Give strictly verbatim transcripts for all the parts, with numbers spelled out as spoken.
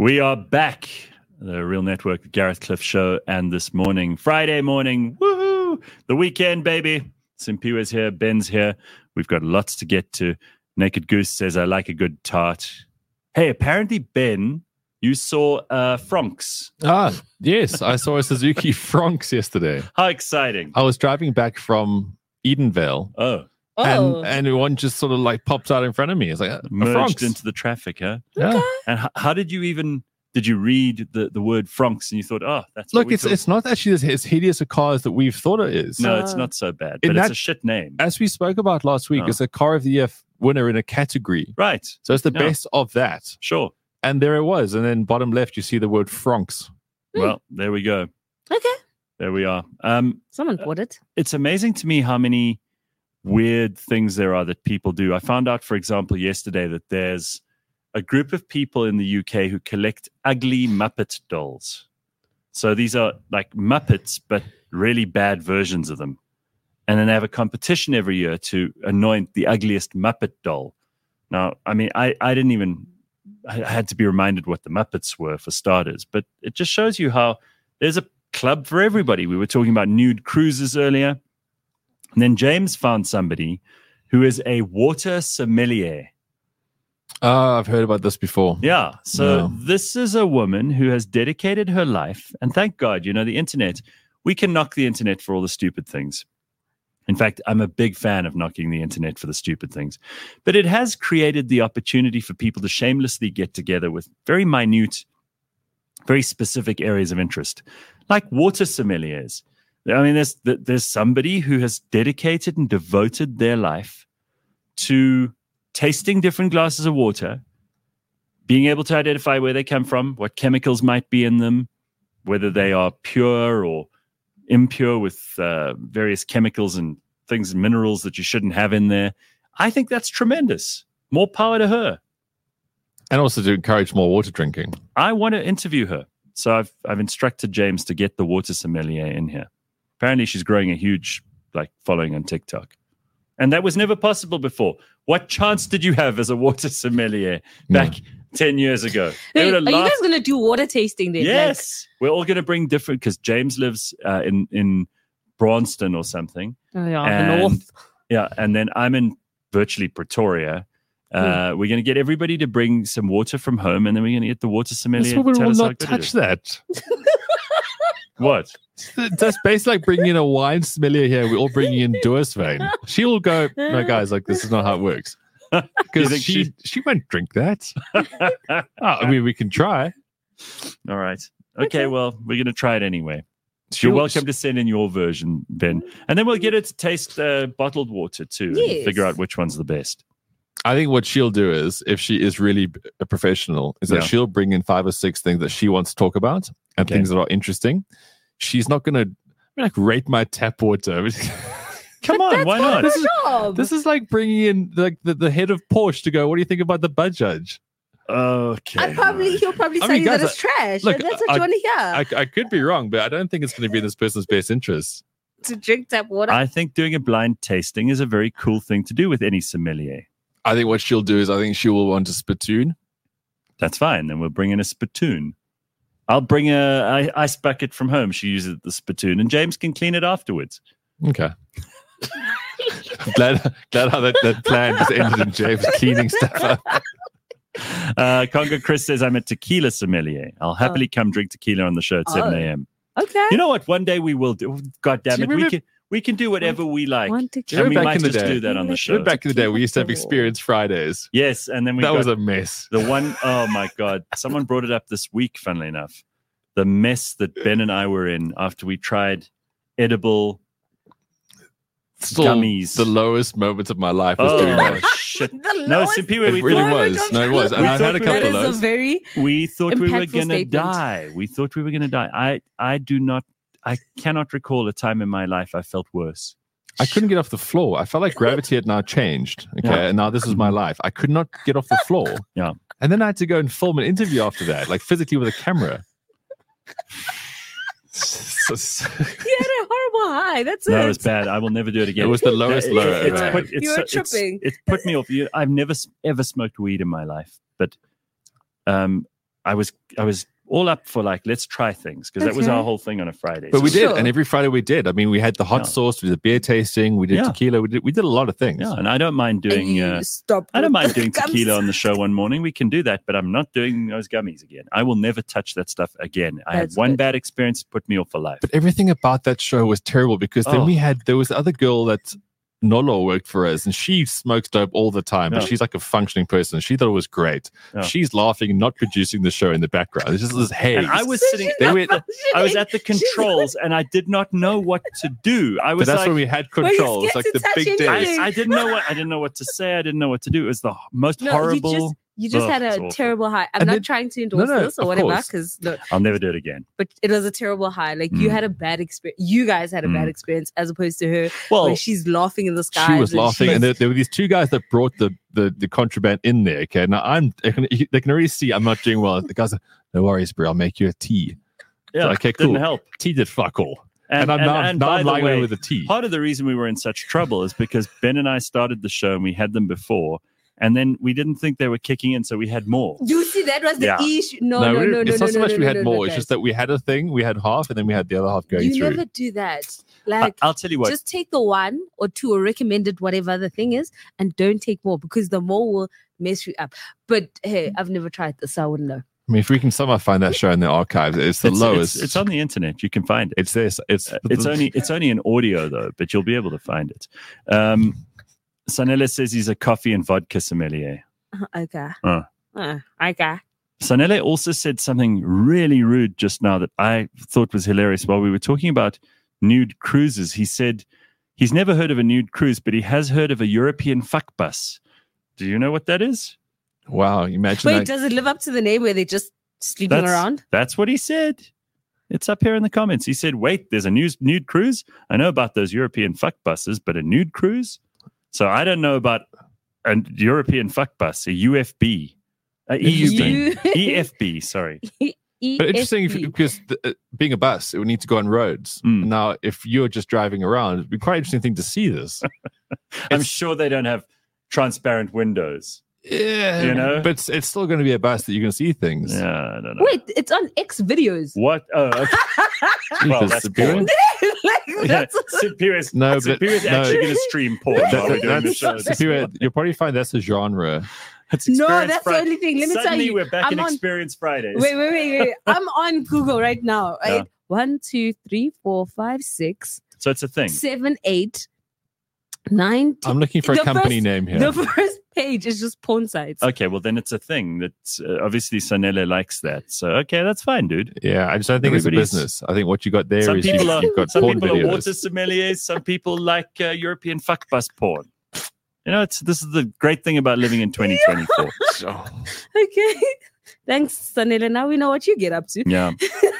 We are back. The Real Network, the Gareth Cliff Show, and this morning, Friday morning, woohoo! The weekend, baby. Simpiwe's here, Ben's here. We've got lots to get to. Naked Goose says, I like a good tart. Hey, apparently, Ben, you saw uh, Franks. Ah, yes. I saw a Suzuki Franks yesterday. How exciting. I was driving back from Edenvale. Oh. Oh. And, and one just sort of like popped out in front of me. It's like, a Merged Franks. into the traffic, huh? Yeah. And h- how did you even... Did you read the, the word Franks and you thought, oh, that's Look, what we it's thought? it's not actually as, as hideous a car as that we've thought it is. No, Uh, it's not so bad, in but that- it's a shit name. As we spoke about last week, Oh. it's a car of the year f- winner in a category. Right. So it's the Yeah. best of that. Sure. And there it was. And then bottom left, you see the word Franks. Well, there we go. Okay. There we are. Um, Someone bought it. it's amazing to me how many weird things there are that people do. I found out, for example, yesterday that there's a group of people in the U K who collect ugly Muppet dolls. So these are like Muppets, but really bad versions of them. And then they have a competition every year to anoint the ugliest Muppet doll. Now, I mean, I, I didn't even, I had to be reminded what the Muppets were for starters, but it just shows you how there's a club for everybody. We were talking about nude cruises earlier. And then James found somebody who is a water sommelier. Oh, I've heard about this before. Yeah. So Yeah. this is a woman who has dedicated her life. And thank God, you know, the internet, we can knock the internet for all the stupid things. In fact, I'm a big fan of knocking the internet for the stupid things. But it has created the opportunity for people to shamelessly get together with very minute, very specific areas of interest, like water sommeliers. I mean, there's there's somebody who has dedicated and devoted their life to tasting different glasses of water, being able to identify where they come from, what chemicals might be in them, whether they are pure or impure with uh, various chemicals and things, minerals that you shouldn't have in there. I think that's tremendous. More power to her. And also to encourage more water drinking. I want to interview her. So I've I've instructed James to get the water sommelier in here. Apparently she's growing a huge like following on TikTok. And that was never possible before. What chance did you have as a water sommelier back Yeah. ten years ago? They Hey, would are have you laughed. guys going to do water tasting then? Yes. We're all going to bring different, because James lives uh, in, in Braunston or something. Like, oh, yeah, And- the north. Yeah. And then I'm in virtually Pretoria. Uh, We're going to get everybody to bring some water from home, and then we're going to get the water sommelier That's why we to tell will us how not good it touch is. that. What? That's basically like bringing in a wine sommelier here. We're all bringing in Dursvein. She will go, no, guys, like, this is not how it works. You Because think she, she- she won't drink that. Oh, I mean, we can try. All right. Okay, Okay. well, we're going to try it anyway. She'll- You're welcome to send in your version, Ben. And then we'll get her to taste uh, bottled water too and Yes. figure out which one's the best. I think what she'll do is, if she is really a professional, is that Yeah. she'll bring in five or six things that she wants to talk about and Okay. things that are interesting. She's not going to like rate my tap water. Come on, why not? This is- Job. This is like bringing in like the, the head of Porsche to go, what do you think about the Bajaj? Okay. I probably he'll probably I tell mean, you that guys, it's trash. look, and that's what I- you want to hear. I, I could be wrong, but I don't think it's going to be in this person's best interest. to drink tap water. I think doing a blind tasting is a very cool thing to do with any sommelier. I think what she'll do is I think she will want a spittoon. That's fine. Then we'll bring in a spittoon. I'll bring a i- ice bucket from home. She uses the spittoon, and James can clean it afterwards. Okay. glad, glad how that, that plan just ended in James cleaning stuff up. Uh, Congo Chris says, I'm a tequila sommelier. I'll happily come drink tequila on the show at seven a.m. okay. You know what? One day we will do. God damn Do you it. We remember- can, we can do whatever we like. Want to And we back might in the just day- do that on the show. Remember back in the day, we used to have Experience Fridays. Yes. And then we That got was a mess. the one, oh my God. Someone brought it up this week, funnily enough. The mess that Ben and I were in after we tried edible Still gummies. the lowest moments of my life was doing Oh, that. shit. The No, lowest Simpiwe, It we really thought, was. No, it was. And We I had a thought couple That of is a those. very we thought we were Impactful going to statement. die. We thought we were going to die. I, I do not, I cannot recall a time in my life I felt worse. I couldn't get off the floor. I felt like gravity had now changed. Okay. Yeah. And now this is my life. I could not get off the floor. Yeah. And then I had to go and film an interview after that, like physically with a camera. So- so- You had a horrible high. That's No, it. it was bad. I will never do it again. It was the lowest It- low it- I've it's ever had. put, it's, You were so- it's- tripping. It's put me off. You, I've never s- ever smoked weed in my life, but um, I was I was all up for like, let's try things, because that was Okay. our whole thing on a Friday. But So- we did, Sure. and every Friday we did. I mean, we had the hot Yeah. sauce, we did beer tasting, we did Yeah. tequila, we did we did a lot of things. Yeah, and I don't mind And doing. you Uh, stopped I don't with mind the doing gums. tequila on the show one morning. We can do that, but I'm not doing those gummies again. I will never touch that stuff again. I had That's one good. bad experience, put me off for life. But everything about that show was terrible because then Oh. we had there was the other girl that Nolo worked for us, and she smokes dope all the time, but Yeah. she's like a functioning person. She thought it was great. Yeah. She's laughing, not producing the show in the background. It's just this haze. And I was sitting. They at were- the- I was at the controls, and I did not know what to do. I but was that's like, when we had you controls, scared like to the touch big anything? days. I, I didn't know what I didn't know what to say. I didn't know what to do. It was the most No, horrible. You just, you just Ugh, had it's a awful. terrible high. I'm And not then- trying to endorse no, this or of whatever, course. because no, I'll never do it again. but it was a terrible high. Like you Mm. had a bad experience. You guys had a bad Mm. experience as opposed to her, Well, where she's laughing in the sky. She was laughing, and there, there were these two guys that brought the, the, the contraband in there. Okay, now I'm they can, they can already see I'm not doing well. The guys, are, no worries, bro. I'll make you a tea. yeah, okay, didn't cool. help. Tea did fuck all, and, I'm now, and now by I'm the lying way, away with a tea. Part of the reason we were in such trouble is because Ben and I started the show and we had them before, and then we didn't think they were kicking in, so we had more. You see, that was the Yeah. issue. No, no, we no, didn't- no, no, it's not no, so much no, we no, had no, more. no, It's guys. just that we had a thing, we had half, and then we had the other half going You through. never do that. I, Like, I'll tell you what. just take the one or two or recommended whatever the thing is, and don't take more, because the more will mess you up. But hey, I've never tried this, so I wouldn't know. I mean, if we can somehow find that show in the archives, it's the it's, lowest. It's, it's on the internet. You can find it. It's this. It's Uh, it's only it's only an audio though, but you'll be able to find it. Um, Sanela says he's a coffee and vodka sommelier. Okay. Uh. Uh, okay. Sanele also said something really rude just now that I thought was hilarious while we were talking about nude cruises. He said he's never heard of a nude cruise, but he has heard of a European fuck bus. Do you know what that is? Wow. Imagine Wait, that. does it live up to the name where they're just sleeping That's, around? that's what he said. It's up here in the comments. He said, wait, there's a nude, nude cruise? I know about those European fuck buses, but a nude cruise? So I don't know about a European fuck bus, a U F B. A E U B. You- E F B, sorry. But interesting if, E S P. because the, uh, being a bus, it would need to go on roads. Mm. Now, if you're just driving around, it'd be quite an interesting thing to see this. I'm It's- sure they don't have transparent windows. Yeah, You know? but it's, it's still going to be a bus that you can see things. Yeah, I don't know. Wait, it's on X videos. What? Oh, okay. well, Because that's Superior- porn. Like, Yeah, that's Superior's, No, but- Superior's no. actually going to stream porn That- while we're that- doing the that's show. Superior. You'll probably find that's a genre. It's no, Experience that's Friday. the only thing. Let me Suddenly tell you. we're back I'm in on- Experience Fridays. Wait, wait, wait, wait. I'm on Google right now. Yeah. Right? One, two, three, four, five, six, So it's a thing. seven, eight, nine. I'm looking for a The company first- name here. The first page is just porn sites. Okay, well then it's a thing that uh, obviously Sanele likes that. So okay, that's fine, dude. yeah, I just don't think it's a Everybody's- business. I think what you got there is Some you, people are you've got some porn people are videos. water sommeliers. Some people like uh, European fuck bus porn. You know, it's this is the great thing about living in twenty twenty-four. Okay. Thanks, Sanela. Now we know what you get up to. Yeah.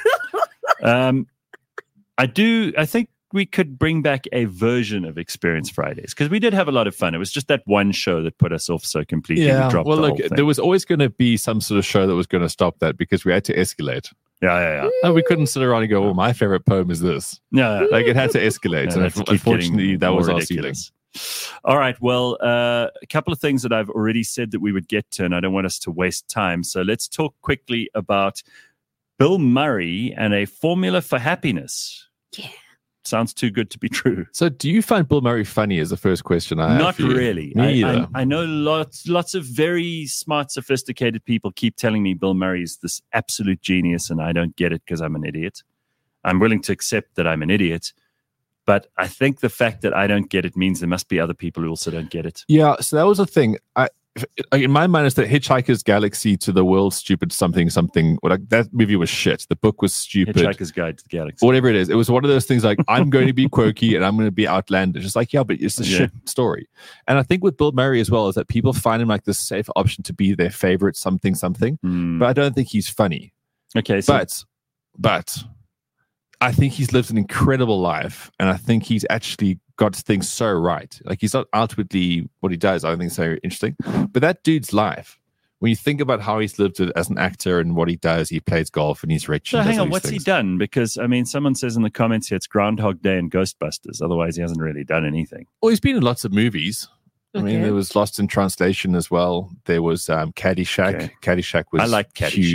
um, I do. I think we could bring back a version of Experience Fridays because we did have a lot of fun. It was just that one show that put us off so completely. We Yeah, dropped well, the look, whole thing. there was always going to be some sort of show that was going to stop that because we had to escalate. yeah, yeah, yeah. And we couldn't sit around and go, "Oh, my favorite poem is this." Yeah, yeah. Like it had to escalate, Yeah, and that's keep unfortunately, getting that more was our ceiling. ridiculous. All right. Well, uh, a couple of things that I've already said that we would get to, and I don't want us to waste time. So let's talk quickly about Bill Murray and a formula for happiness. Yeah. Sounds too good to be true. So, do you find Bill Murray funny? Is the first question I have. Not for you. really. Me I, either. I, I know lots, lots of very smart, sophisticated people keep telling me Bill Murray is this absolute genius, and I don't get it because I'm an idiot. I'm willing to accept that I'm an idiot, but I think the fact that I don't get it means there must be other people who also don't get it. Yeah, so that was the thing. I, in my mind, it's that Hitchhiker's Galaxy to the World Stupid Something Something. Like that movie was shit. The book was stupid. Hitchhiker's Guide to the Galaxy. Whatever it is, it was one of those things like I'm going to be quirky and I'm going to be outlandish. It's like, yeah, but it's a Yeah. shit story. And I think with Bill Murray as well is that people find him like the safe option to be their favorite something something. Hmm. But I don't think he's funny. Okay, so But, but I think he's lived an incredible life, and I think he's actually got things so right. Like he's not outwardly what he does. I don't think it's so interesting, but that dude's life. When you think about how he's lived it as an actor and what he does, he plays golf and he's rich. So and does hang all on, these what's things. he done? Because I mean, someone says in the comments here it's Groundhog Day and Ghostbusters. Otherwise, he hasn't really done anything. Well, he's been in lots of movies. I mean, Okay. there was Lost in Translation as well. There was um, Caddyshack. Okay. Caddyshack was I liked Caddyshack. huge.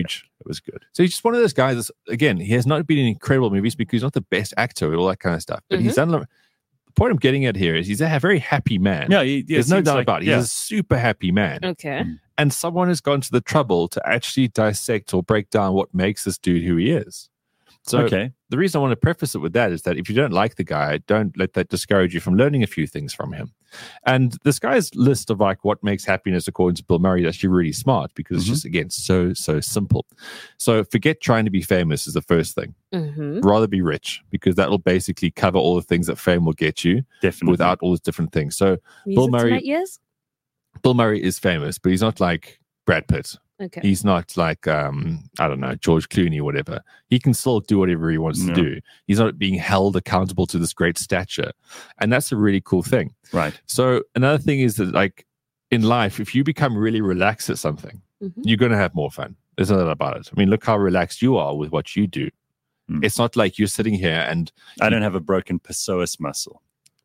It was good. So he's just one of those guys that's, again, he has not been in incredible movies because he's not the best actor and all that kind of stuff. But Mm-hmm. he's done. The point I'm getting at here is he's a very happy man. Yeah, he, yeah There's no seems doubt like- about it. He's yeah. a super happy man. Okay. And someone has gone to the trouble to actually dissect or break down what makes this dude who he is. So okay. the reason I want to preface it with that is that if you don't like the guy, don't let that discourage you from learning a few things from him. And this guy's list of like what makes happiness according to Bill Murray is actually really smart because Mm-hmm. it's just, again, so, so simple. So forget trying to be famous is the first thing. Mm-hmm. Rather be rich because that will basically cover all the things that fame will get you Definitely. without all these different things. So Music Murray- to my ears? Bill Murray is famous, but he's not like Brad Pitt. Okay. He's not like, um, I don't know, George Clooney or whatever. He can still do whatever he wants No. to do. He's not being held accountable to this great stature. And that's a really cool thing. Right. So another thing is that, like, in life, if you become really relaxed at something, Mhm. you're going to have more fun. There's no doubt about it. I mean, look how relaxed you are with what you do. Mm. It's not like you're sitting here and, I don't have a broken psoas muscle.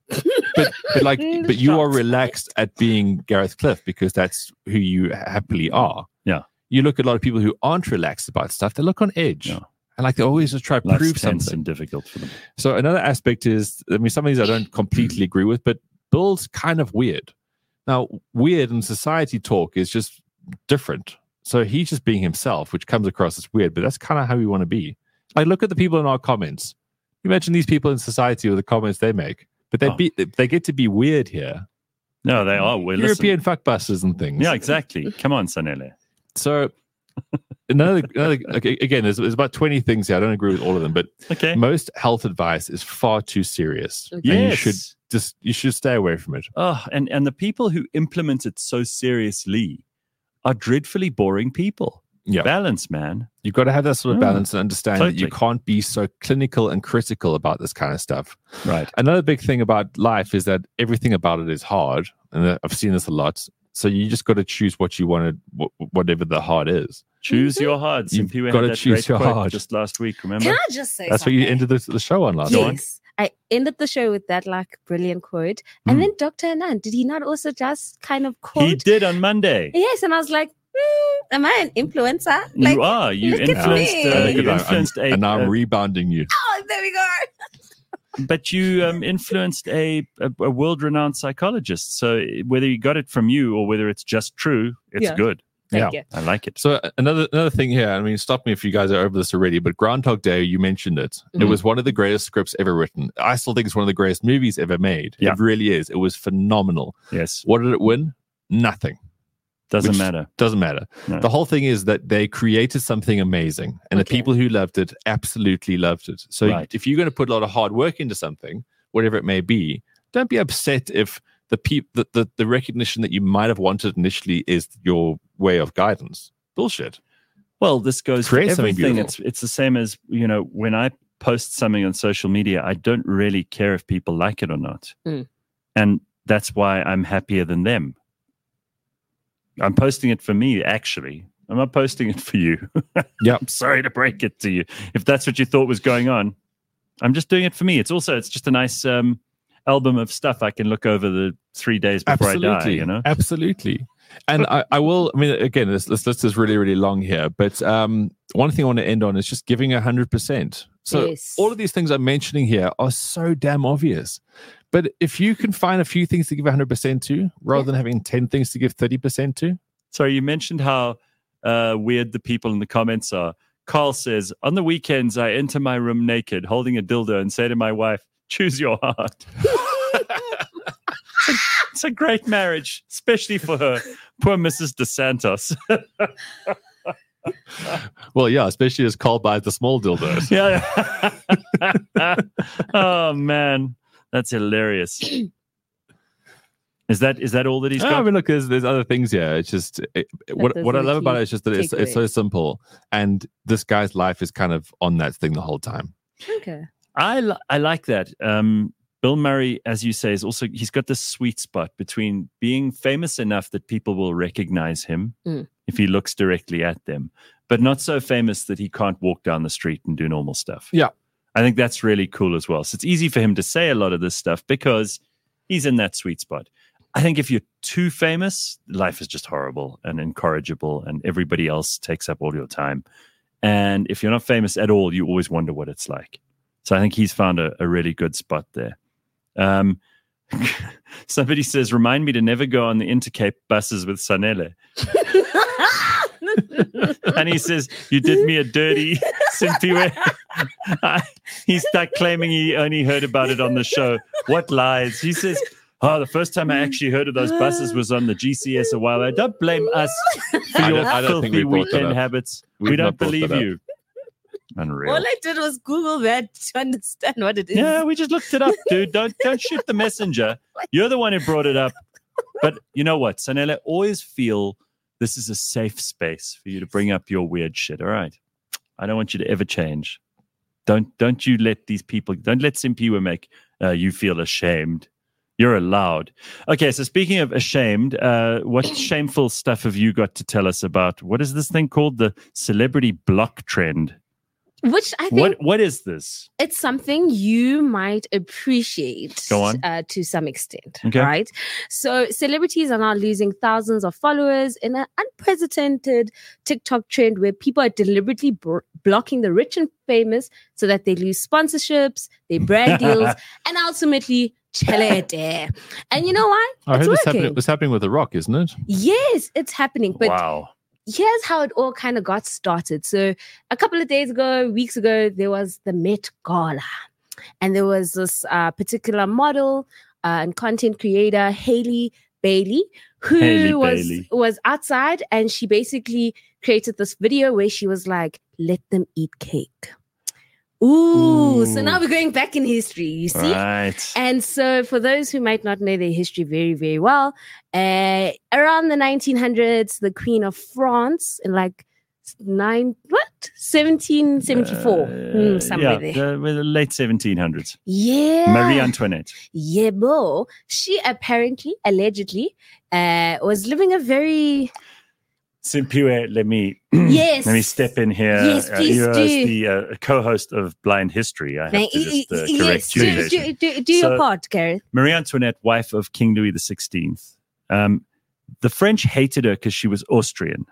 but, but like, Mm, but you are shots. relaxed at being Gareth Cliff because that's who you happily are. Yeah. You look at a lot of people who aren't relaxed about stuff, they look on edge. Yeah. And like they always just try to Life's prove tense something. and difficult for them. So another aspect is, I mean, some of these I don't completely agree with, but Bill's kind of weird. Now, weird in society talk is just different. So he's just being himself, which comes across as weird, but that's kind of how we want to be. Like, look at the people in our comments. Imagine these people in society with the comments they make, but they Oh. be, they get to be weird here. No, they are. Well, listen. European fuckbusters and things. Yeah, exactly. Come on, Sanele. So another, another okay, again, there's, there's about twenty things here. I don't agree with all of them, but Okay. most health advice is far too serious. Okay. And you Yes. should just you should stay away from it. Oh, and, and the people who implement it so seriously are dreadfully boring people. Yeah. Balance, man. You've got to have that sort of Yeah, balance and understand that you totally. can't be so clinical and critical about this kind of stuff. Right. Another big thing about life is that everything about it is hard. And I've seen this a lot. So you just got to choose what you want to, wh- whatever the hard is. Choose your hard. You've Simply we gotta had that choose great your quote hard. just last week, remember? Can I just say That's what something? you ended the, the show on last week. Yes. I ended the show with that like brilliant quote. And Mm. then Doctor Anand, did he not also just kind of quote? He did on Monday. Yes, and I was like, hmm, am I an influencer? Like, you are. You look at influenced. me. Uh, And look you at that, influenced I'm- a. and now I'm a- rebounding you. oh, there we go. but you um, influenced a, a, a world-renowned psychologist. So whether you got it from you or whether it's just true, it's Yeah. good. Thank Yeah. you. I like it. So uh, another another thing here, I mean, stop me if you guys are over this already, but Groundhog Day, you mentioned it. It Mhm. was one of the greatest scripts ever written. I still think it's one of the greatest movies ever made. Yeah. It really is. It was phenomenal. Yes. What did it win? Nothing. Doesn't Which- matter. Doesn't matter. No. The whole thing is that they created something amazing, and the Okay. people who loved it absolutely loved it. So Right. if you're going to put a lot of hard work into something, whatever it may be, don't be upset if the peop- the, the, the recognition that you might have wanted initially is your way of guidance. Bullshit. Well, this goes for Create something everything. beautiful. It's it's the same as, you know, when I post something on social media, I don't really care if people like it or not. Mm. And that's why I'm happier than them. I'm posting it for me, actually. I'm not posting it for you. Yeah. I'm sorry to break it to you. If that's what you thought was going on, I'm just doing it for me. It's also, it's just a nice um, album of stuff I can look over the three days before Absolutely. I die, you know? Absolutely. And I, I will, I mean, again, this, this list is really, really long here, but um, one thing I want to end on is just giving one hundred percent. So Yes. all of these things I'm mentioning here are so damn obvious. But if you can find a few things to give one hundred percent to, rather Yeah. than having ten things to give thirty percent to, Sorry, you mentioned how uh, weird the people in the comments are. Carl says, on the weekends, I enter my room naked, holding a dildo, and say to my wife, choose your heart. It's a great marriage, especially for her. Poor Missus DeSantos. well, yeah, especially as Carl buys the small dildos. yeah. Oh, man. That's hilarious. Is that is that all that he's Ah, I got? mean, look, there's there's other things here. It's just it, what those what I are the love about key it is just that it's it's so takeaways. simple, and this guy's life is kind of on that thing the whole time. Okay. I li- I like that. Um, Bill Murray, as you say, is also he's got this sweet spot between being famous enough that people will recognize him Mm. if he looks directly at them, but not so famous that he can't walk down the street and do normal stuff. Yeah. I think that's really cool as well. So it's easy for him to say a lot of this stuff because he's in that sweet spot. I think if you're too famous, life is just horrible and incorrigible, and everybody else takes up all your time. And if you're not famous at all, you always wonder what it's like. So I think he's found a, a really good spot there. Um, somebody says, remind me to never go on the Intercape buses with Sanele. And he says, you did me a dirty, Simpiwe. He's stuck claiming he only heard about it on the show. What lies? He says, oh, the first time I actually heard of those buses was on the G C S a while ago. Don't blame us for I your don't- I don't think filthy we brought that weekend up. habits. We've we don't not brought believe that up. you. Unreal. All I did was Google that to understand what it is. Yeah, we just looked it up, dude. Don't don't shoot the messenger. You're the one who brought it up. But you know what, Sanele, always feel this is a safe space for you to bring up your weird shit. All right. I don't want you to ever change. Don't don't you let these people, don't let Simpiwe make uh, you feel ashamed. You're allowed. Okay, so speaking of ashamed, uh, what shameful stuff have you got to tell us about? What is this thing called? The celebrity block trend. Which I think What What is this? it's something you might appreciate Go on. Uh, to some extent, Okay. right? So celebrities are now losing thousands of followers in an unprecedented TikTok trend where people are deliberately bro- blocking the rich and famous so that they lose sponsorships, their brand deals, and ultimately chelete. And you know why? I it's heard this working. happening, it's happening with The Rock, isn't it? Yes, it's happening. But Wow. here's how it all kind of got started. So a couple of days ago, weeks ago, there was the Met Gala. And there was this uh, particular model uh, and content creator, Hailey Bailey, who Hailey was, Bailey. was outside, and she basically created this video where she was like, let them eat cake. Ooh, so Ooh. now we're going back in history, you see? Right. And so, for those who might not know their history very, very well, uh, around the nineteen hundreds, the Queen of France, in like nine, what? seventeen seventy-four, Hmm, somewhere Uh, yeah, there. the, with the late seventeen hundreds. Yeah. Marie Antoinette. Yeah, bro. She apparently, allegedly, uh, was living a very. Simpiwe, let me Yes. let me step in here. Yes, Uh, please you as do. the uh, co-host of Blind History. I have Thank- to just uh, y- y- correct yes, you. do, there. do, do, do your So- part, Gareth. Marie Antoinette, wife of King Louis the sixteenth. Um, the French hated her because she was Austrian.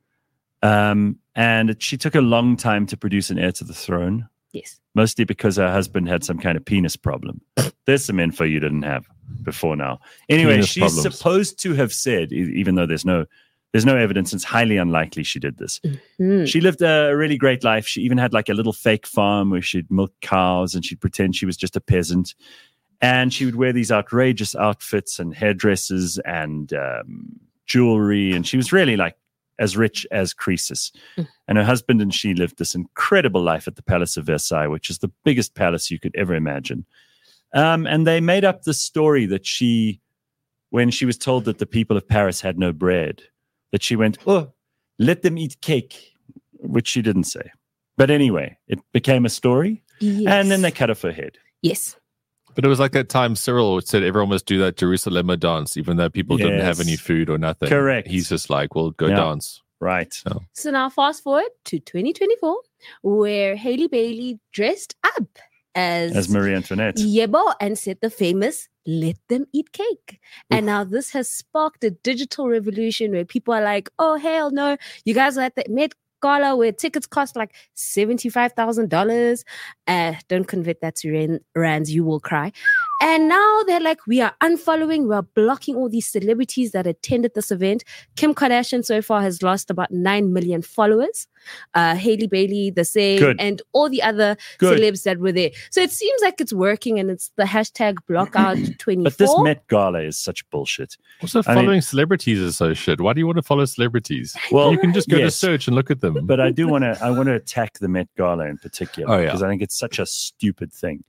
Um, and she took a long time to produce an heir to the throne, Yes. mostly because her husband had some kind of penis problem. There's some info you didn't have before now. Anyway, Penis she's problems. supposed to have said, e- even though there's no there's no evidence, it's highly unlikely she did this. Hmm. She lived a really great life. She even had like a little fake farm where she'd milk cows and she'd pretend she was just a peasant. And she would wear these outrageous outfits and hairdresses and um, jewelry. And she was really like as rich as Croesus. Mm. And her husband and she lived this incredible life at the Palace of Versailles, which is the biggest palace you could ever imagine. Um, and they made up the story that she, when she was told that the people of Paris had no bread, that she went, oh, let them eat cake, which she didn't say. But anyway, it became a story. Yes. And then they cut off her head. Yes. But it was like that time Cyril said everyone must do that Jerusalem dance, even though people didn't have Yes. any food or nothing. Correct. He's just like, well, go Yeah. dance. Right. So now fast forward to twenty twenty-four, where Hailey Bailey dressed up as, As Marie Antoinette. Yebo and said the famous let them eat cake. And now this has sparked a digital revolution where people are like, oh, hell no, you guys are at the Met Gala where tickets cost like seventy-five thousand dollars. Uh, don't convert that to ran- rands, you will cry. And now they're like, we are unfollowing, we are blocking all these celebrities that attended this event. Kim Kardashian so far has lost about nine million followers. Uh, Hailey Bailey, the same, Good. and all the other Good. celebs that were there. So it seems like it's working, and it's the hashtag blockout twenty-four. But this Met Gala is such bullshit. Also, I mean- following celebrities is so shit. Why do you want to follow celebrities? Well, You can just go yes. to search and look at them. But I do want to I want to attack the Met Gala in particular Oh, yeah. because I think it's such a stupid thing.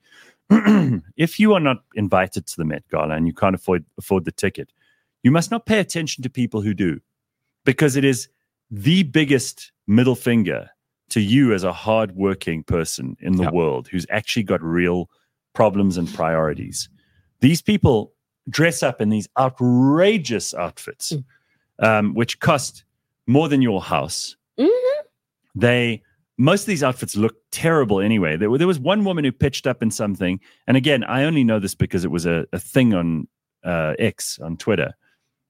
If you are not invited to the Met Gala and you can't afford afford the ticket, you must not pay attention to people who do, because it is the biggest middle finger to you as a hardworking person in the Yeah. world who's actually got real problems and priorities. These people dress up in these outrageous outfits, Mm. um, which cost more than your house. Mhm. They most of these outfits look terrible anyway. There, there was one woman who pitched up in something, and again, I only know this because it was a, a thing on uh, X on Twitter.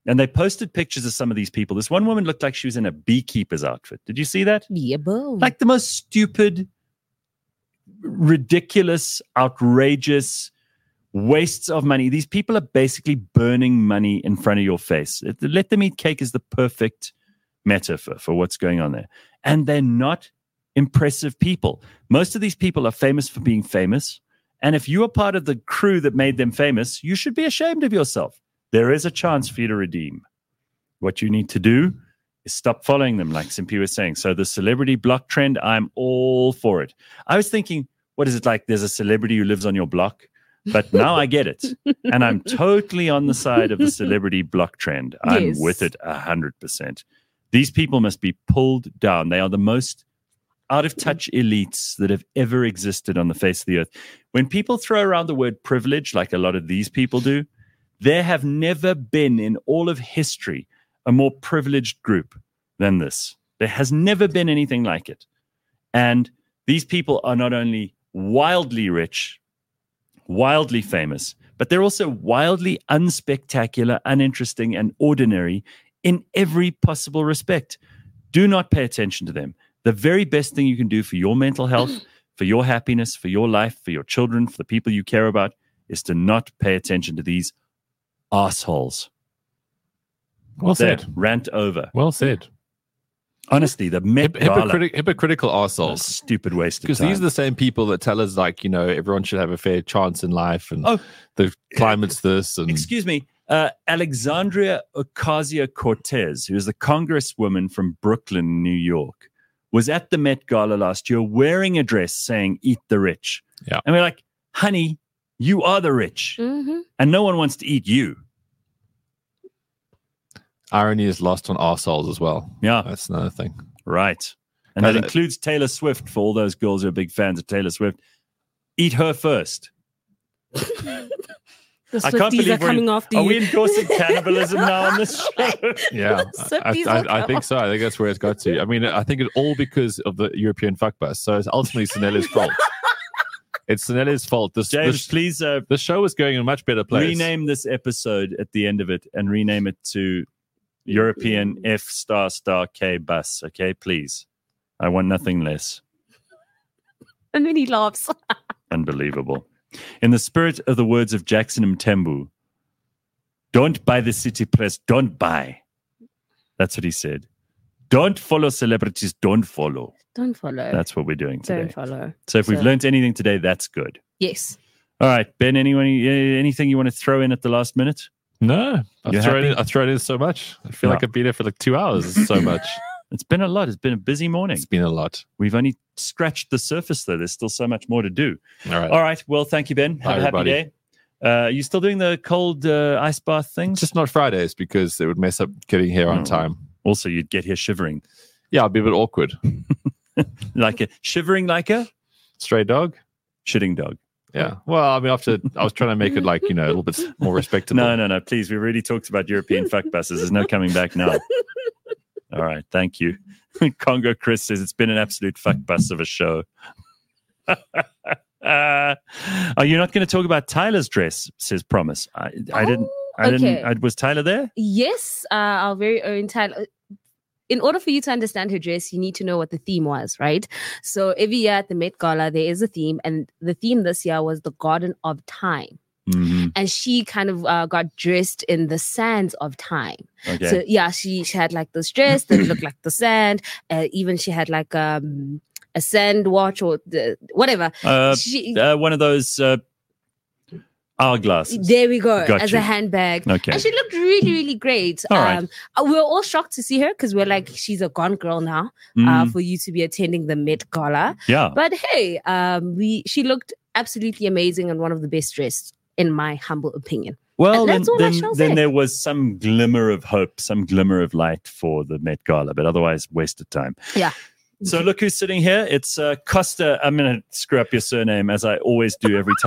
And they posted pictures of some of these people. This one woman looked like she was in a beekeeper's outfit. Did you see that? Yeah, boom. Like the most stupid, ridiculous, outrageous wastes of money. These people are basically burning money in front of your face. Let them eat cake is the perfect metaphor for what's going on there. And they're not impressive people. Most of these people are famous for being famous. And if you are part of the crew that made them famous, you should be ashamed of yourself. There is a chance for you to redeem. What you need to do is stop following them, like Simpy was saying. So the celebrity block trend, I'm all for it. I was thinking, what is it like? There's a celebrity who lives on your block. But now I get it. And I'm totally on the side of the celebrity block trend. I'm Yes. with it one hundred percent. These people must be pulled down. They are the most out-of-touch elites that have ever existed on the face of the earth. When people throw around the word privilege, like a lot of these people do, there have never been in all of history a more privileged group than this. There has never been anything like it. And these people are not only wildly rich, wildly famous, but they're also wildly unspectacular, uninteresting, and ordinary in every possible respect. Do not pay attention to them. The very best thing you can do for your mental health, for your happiness, for your life, for your children, for the people you care about, is to not pay attention to these assholes. Well There, said. rant over. Well said. Honestly, the Met Hip- Gala, hypocritic, hypocritical a arseholes. stupid waste of Because time. these are the same people that tell us, like, you know, everyone should have a fair chance in life and Oh. the climate's this. And Excuse me, uh, Alexandria Ocasio-Cortez, who is the congresswoman from Brooklyn, New York, was at the Met Gala last year wearing a dress saying, "Eat the rich." Yeah. And we're like, honey, you are the rich. Mhm. And no one wants to eat you. irony is lost on arseholes as well. Yeah, That's another thing. right. And No, that that- includes Taylor Swift, for all those girls who are big fans of Taylor Swift. Eat her first. The I can't Swifties believe are we're coming after Are you. we endorsing cannibalism now on this show? Yeah, I, Swifties I, will I come think so. I think that's where it's got to. I mean, I think it's all because of the European fuck bus. So it's ultimately Sinelli's fault. It's Sinelli's fault. This, James, this, please uh, the show is going in a much better place. rename this episode at the end of it and rename it to European F star star K bus. Okay, please. I want nothing less. And then he laughs. Unbelievable. In the spirit of the words of Jackson Mthembu, don't buy the city press, don't buy. That's what he said. Don't follow celebrities, don't follow. Don't follow. That's what we're doing today. Don't follow. So if we've So- learned anything today, that's good. Yes. All right, Ben, anyone, anything you want to throw in at the last minute? No, I've You're thrown, happy? in, I've thrown in so much. I feel Yeah. like I've been here for like two hours. It's so much. It's been a lot. It's been a busy morning. It's been a lot. We've only scratched the surface, though. There's still so much more to do. All right. All right. Well, thank you, Ben. Have Bye, a happy everybody. day. Uh, are you still doing the cold uh, ice bath things? Just not Fridays because it would mess up getting here on Oh. time. Also, you'd get here shivering. Yeah, I'll be a bit awkward. Like a shivering like a Stray dog? shitting dog. Yeah. Well, I mean, after I was trying to make it like, you know, a little bit more respectable. No, no, no. Please. We've already talked about European fuck buses. There's no coming back now. All right. Thank you. Congo Chris says it's been an absolute fuck bus of a show. uh, are you not going to talk about Tyler's dress? Says Promise. I, I didn't. I okay. didn't. I, was Tyler there? Yes, uh, our very own Tyler. In order for you to understand her dress, you need to know what the theme was, right? So every year at the Met Gala, there is a theme, and the theme this year was the Garden of Time. Mm-hmm. And she kind of uh, got dressed in the sands of time. Okay. So yeah, she, she had like this dress that looked like the sand. Uh, even she had like um, a sand watch or the, whatever. uh, she, uh, one of those uh, hourglasses. there we go, Got as you. a handbag. Okay. And she looked really, really great. All right. Um, uh, we were all shocked to see her because we're like, she's a gone girl now uh, Mm, for you to be attending the Met Gala. yeah. But hey, um, we she looked absolutely amazing and one of the best dressed, in my humble opinion. Well, And then, that's all I then, shall then say. there was some glimmer of hope, some glimmer of light for the Met Gala, but otherwise wasted time. Yeah. So look who's sitting here. It's uh, Costa. I'm going to screw up your surname as I always do every time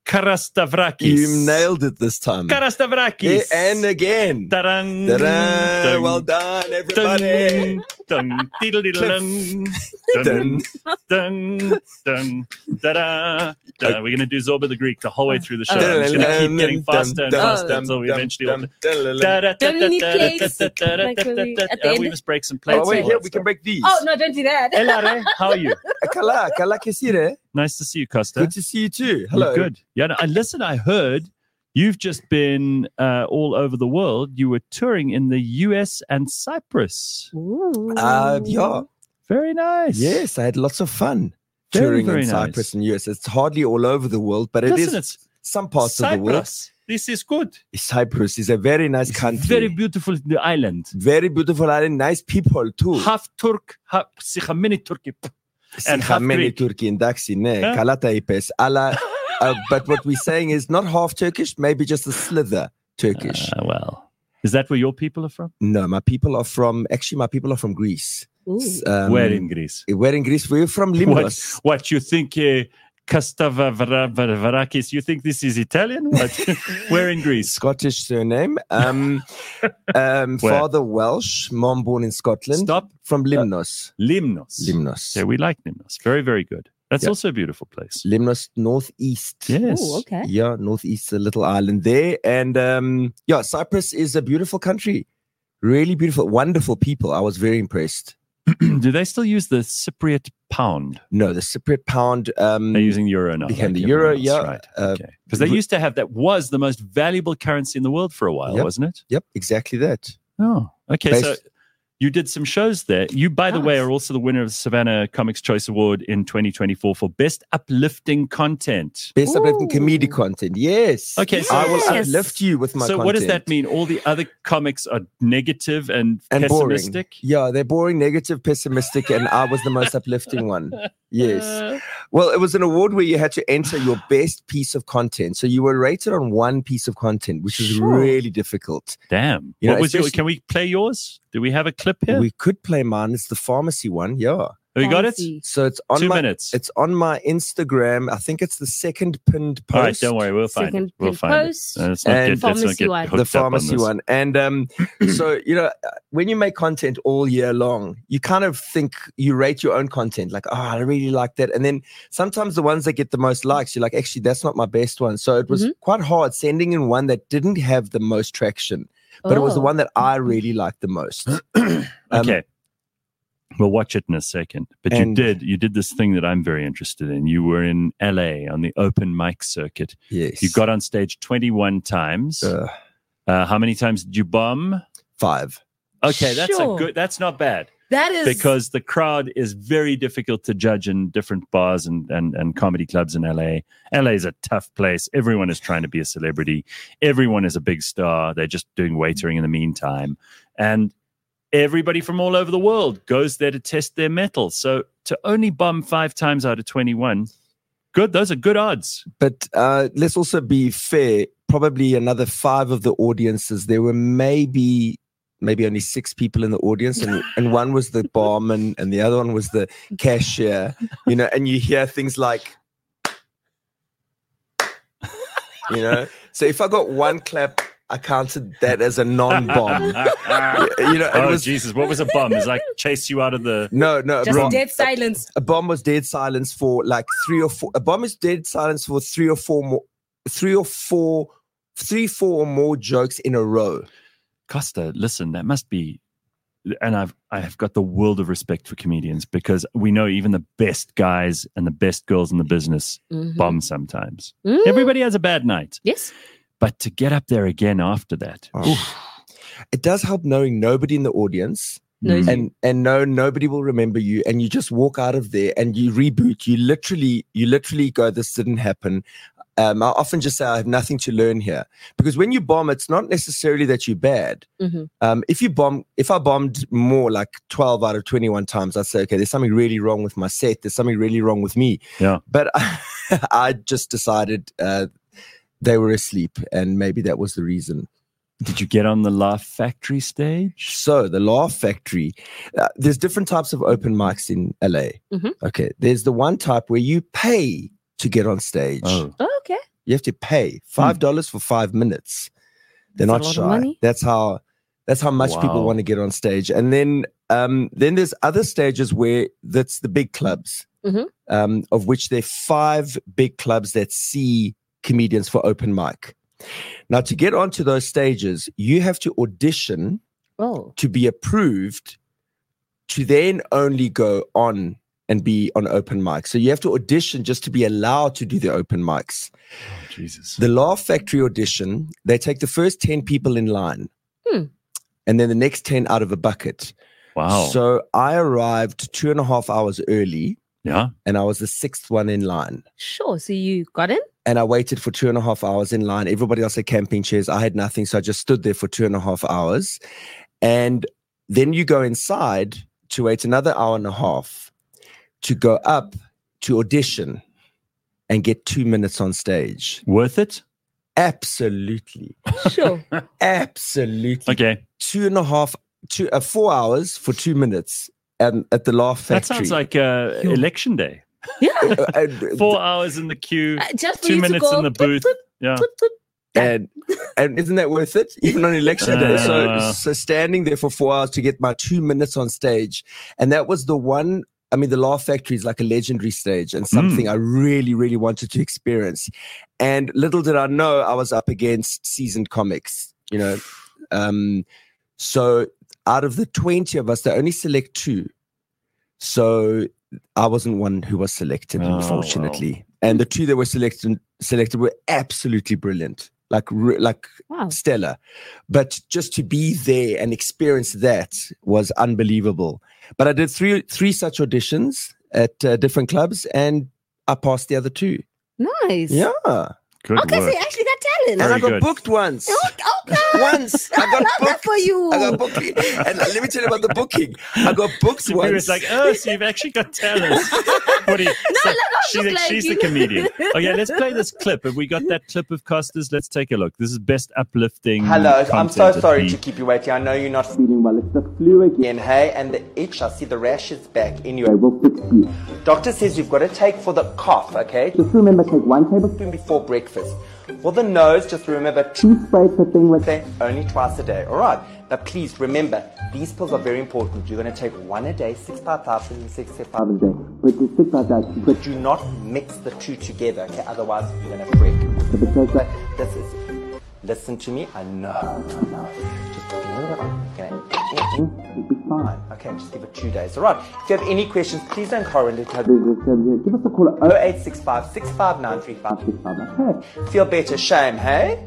Karastavrakis. You nailed it this time. Karastavrakis. Eh, and again. Ta-dang, Ta-da! dun, Well done, everybody. Dun, dun, diddle-diddle-dun, dun, dun, dun, da-da, da. We're going to do Zorba the Greek the whole way through the show. It's going to keep getting faster and faster until we eventually all... Don't we need plays? Like when we- at the Uh, end? we must break some plays. Oh, wait, and all here, that we stuff. can break these. Oh, no, don't do that. Elare, how are you? Kala, Kala Kesire. Nice to see you, Costa. Good to see you too. Hello. You're good. Yeah, no, and listen, I heard you've just been uh, all over the world. You were touring in the U S and Cyprus. Ooh. Uh, yeah. Very nice. Yes, I had lots of fun Very, touring very in nice. Cyprus and U S. It's hardly all over the world, but it Listen, is it's some parts of the world. Cyprus. This is good. Cyprus is a very nice It's country. very beautiful the island. Very beautiful island, nice people too. Half Turk, half mini Turkey. and half many Greek. Turkey in Daxi, ne? Huh? Kalata ipes. Ala, uh, but what we're saying is not half Turkish, maybe just a slither Turkish. Uh, well, is that where your people are from? No, my people are from, actually, my people are from Greece. Ooh. Um, Where in Greece? Where in Greece? We're from What, Limnos. what you think, uh, Kastava Vara- Vara- Varakis, you think this is Italian? What? Where in Greece? Scottish surname. Um, um, Where? father Welsh, mom born in Scotland. Stop. From Limnos. Limnos. Limnos. Yeah, we like Limnos. Very, very good. That's Yeah. also a beautiful place. Limnos, northeast. Yes. Ooh, okay. Yeah, northeast, a little island there. And um, yeah, Cyprus is a beautiful country. Really beautiful, wonderful people. I was very impressed. Do they still use the Cypriot pound? No, the Cypriot pound. Um, They're using the euro now. became like the euro, everyone else, yeah. Right. Uh, okay. Because they v- used to have that was the most valuable currency in the world for a while, Yep. wasn't it? Yep, exactly that. Oh, okay. So Based- you did some shows there. You, by the way, Nice. are also the winner of the Savannah Comics Choice Award in twenty twenty-four for Best Uplifting Content. Best uplifting Ooh. comedic content. Yes. Okay, so- I will Yes. uplift you with my so content. what does that mean? All the other comics are negative and, And pessimistic? boring. Yeah, they're boring, negative, pessimistic, and I was the most uplifting one. Yes. Uh, Well, it was an award where you had to enter your best piece of content. So you were rated on one piece of content, which is Sure. really difficult. damn. You what know, was your, especially- can we play yours? Do we have a clip here? We could play mine. It's the pharmacy one. Yeah. Have you got it? Fancy. So it's on Two my minutes. it's on my Instagram. I think it's the second pinned post. All right, don't worry. We'll find Second it. We'll pinned find post. it. Uh, let's not And get, let's not pharmacy get one. hooked The up on pharmacy this. one. And um, so, you know, when you make content all year long, you kind of think you rate your own content like, oh, I really like that. And then sometimes the ones that get the most likes, you're like, actually, that's not my best one. So it was Mhm. quite hard sending in one that didn't have the most traction, but it was the Oh. one that I really liked the most. Um, Okay. We'll watch it in a second. But you and- did you did this thing that I'm very interested in. You were in L A on the open mic circuit. Yes. You got on stage twenty-one times. uh, Uh, how many times did you bomb? five. Okay, that's Sure. a good that's not bad. That is Because the crowd is very difficult to judge in different bars and, and, and comedy clubs in L A. L A is a tough place. Everyone is trying to be a celebrity. Everyone is a big star. They're just doing waitering in the meantime. And everybody from all over the world goes there to test their metal. So to only bomb five times out of twenty-one, good. Those are good odds. But uh, let's also be fair. Probably another five of the audiences. There were maybe maybe only six people in the audience, and, and one was the barman, and the other one was the cashier. You know, and you hear things like, you know. So if I got one clap, I counted that as a non-bomb. You know, it oh, was Jesus. What was a bomb? It's like chase you out of the. no, no. A just bomb, dead silence. a bomb was dead silence for like three or four. A bomb is dead silence for three or four more, three or four, three, four or more jokes in a row. Costa, listen, that must be, and I've I've got the world of respect for comedians because we know even the best guys and the best girls in the business Mhm. bomb sometimes. Mm, Everybody has a bad night, Yes. but to get up there again after that, Oh. It does help knowing nobody in the audience. Knows you. and and no, nobody will remember you, and you just walk out of there and you reboot. You literally, you literally go, "This didn't happen." Um, I often just say, "I have nothing to learn here," because when you bomb, it's not necessarily that you're bad. Mhm. Um, if you bomb, if I bombed more like twelve out of twenty-one times, I'd say, "Okay, there's something really wrong with my set. There's something really wrong with me." Yeah. But I, I just decided uh, they were asleep, and maybe that was the reason. did you get on the Laugh Factory stage? So the Laugh Factory, uh, there's different types of open mics in L A. Mhm. Okay, there's the one type where you pay to get on stage. Oh, Oh, okay. You have to pay five dollars for five minutes. They're That's a not lot of shy. money. That's how that's how much people Wow. want to get on stage. And then um, then there's other stages where that's the big clubs, Mhm. um, of which there are five big clubs that see comedians for open mic. Now, to get onto those stages, you have to audition Oh, to be approved to then only go on and be on open mic. So you have to audition just to be allowed to do the open mics. Oh, Jesus. The Laugh Factory audition, they take the first ten people in line Hmm. and then the next ten out of a bucket. Wow. So I arrived two and a half hours early yeah. and I was the sixth one in line. sure. So you got in? And I waited for two and a half hours in line. Everybody else had camping chairs. I had nothing. So I just stood there for two and a half hours. And then you go inside to wait another hour and a half to go up to audition and get two minutes on stage. Worth it? Absolutely. Sure. Absolutely. Okay. Two and a half, two, uh, four hours for two minutes um, at the Laugh Factory. That sounds like uh, election day. Yeah. Uh, uh, Four hours in the queue, Uh, Just for two you minutes to go, in the put, booth. put, Yeah. put, put. and and isn't that worth it? Even on election day. So Uh. so standing there for four hours to get my two minutes on stage, and that was the one. I mean, the Laugh Factory is like a legendary stage and something I really, really wanted to experience. And little did I know, I was up against seasoned comics. You know, um, so out of the twenty of us, they only select two. So I wasn't one who was selected, Oh, unfortunately. And the two that were selected selected were absolutely brilliant, like re- like Wow. stellar. But just to be there and experience that was unbelievable. But I did three three such auditions at uh, different clubs, and I passed the other two. Nice. Yeah, Good Okay, so work. you actually got talent. and Very I got good. booked once. Okay. Once I I got love that booked. for you. I got booked, and let me tell you about the booking. I got booked So once. it's like, oh, so you've actually got talent. What do you, so look, I was she's, just the, she's the like- comedian. Okay, let's play this clip. Have we got that clip of Costas? Let's take a look. This is best uplifting. Hello, I'm content so that sorry we- to keep you waiting. I know you're not feeling well. It's the flu again, hey? And the itch, I see the rash is back. Anyway, we'll fix you. Doctor says you've got to take for the cough, okay? Just remember, take one tablespoon before breakfast. For the nose, just remember two sprays per thing with it, only twice a day. All right. Now, please remember, these pills are very important. You're going to take one a day, six by thousand, six by five a day. But the six by thousand, but do not mix the two together, okay? Otherwise, you're going to freak. So because that, this is, listen to me. I know, I know. Just a little bit on. Okay. You'll be fine. Okay, just give it two days. All right. If you have any questions, please don't correlate. Give us a call at oh eight six five, six five nine, three five six five. Okay. Feel better. Shame, hey?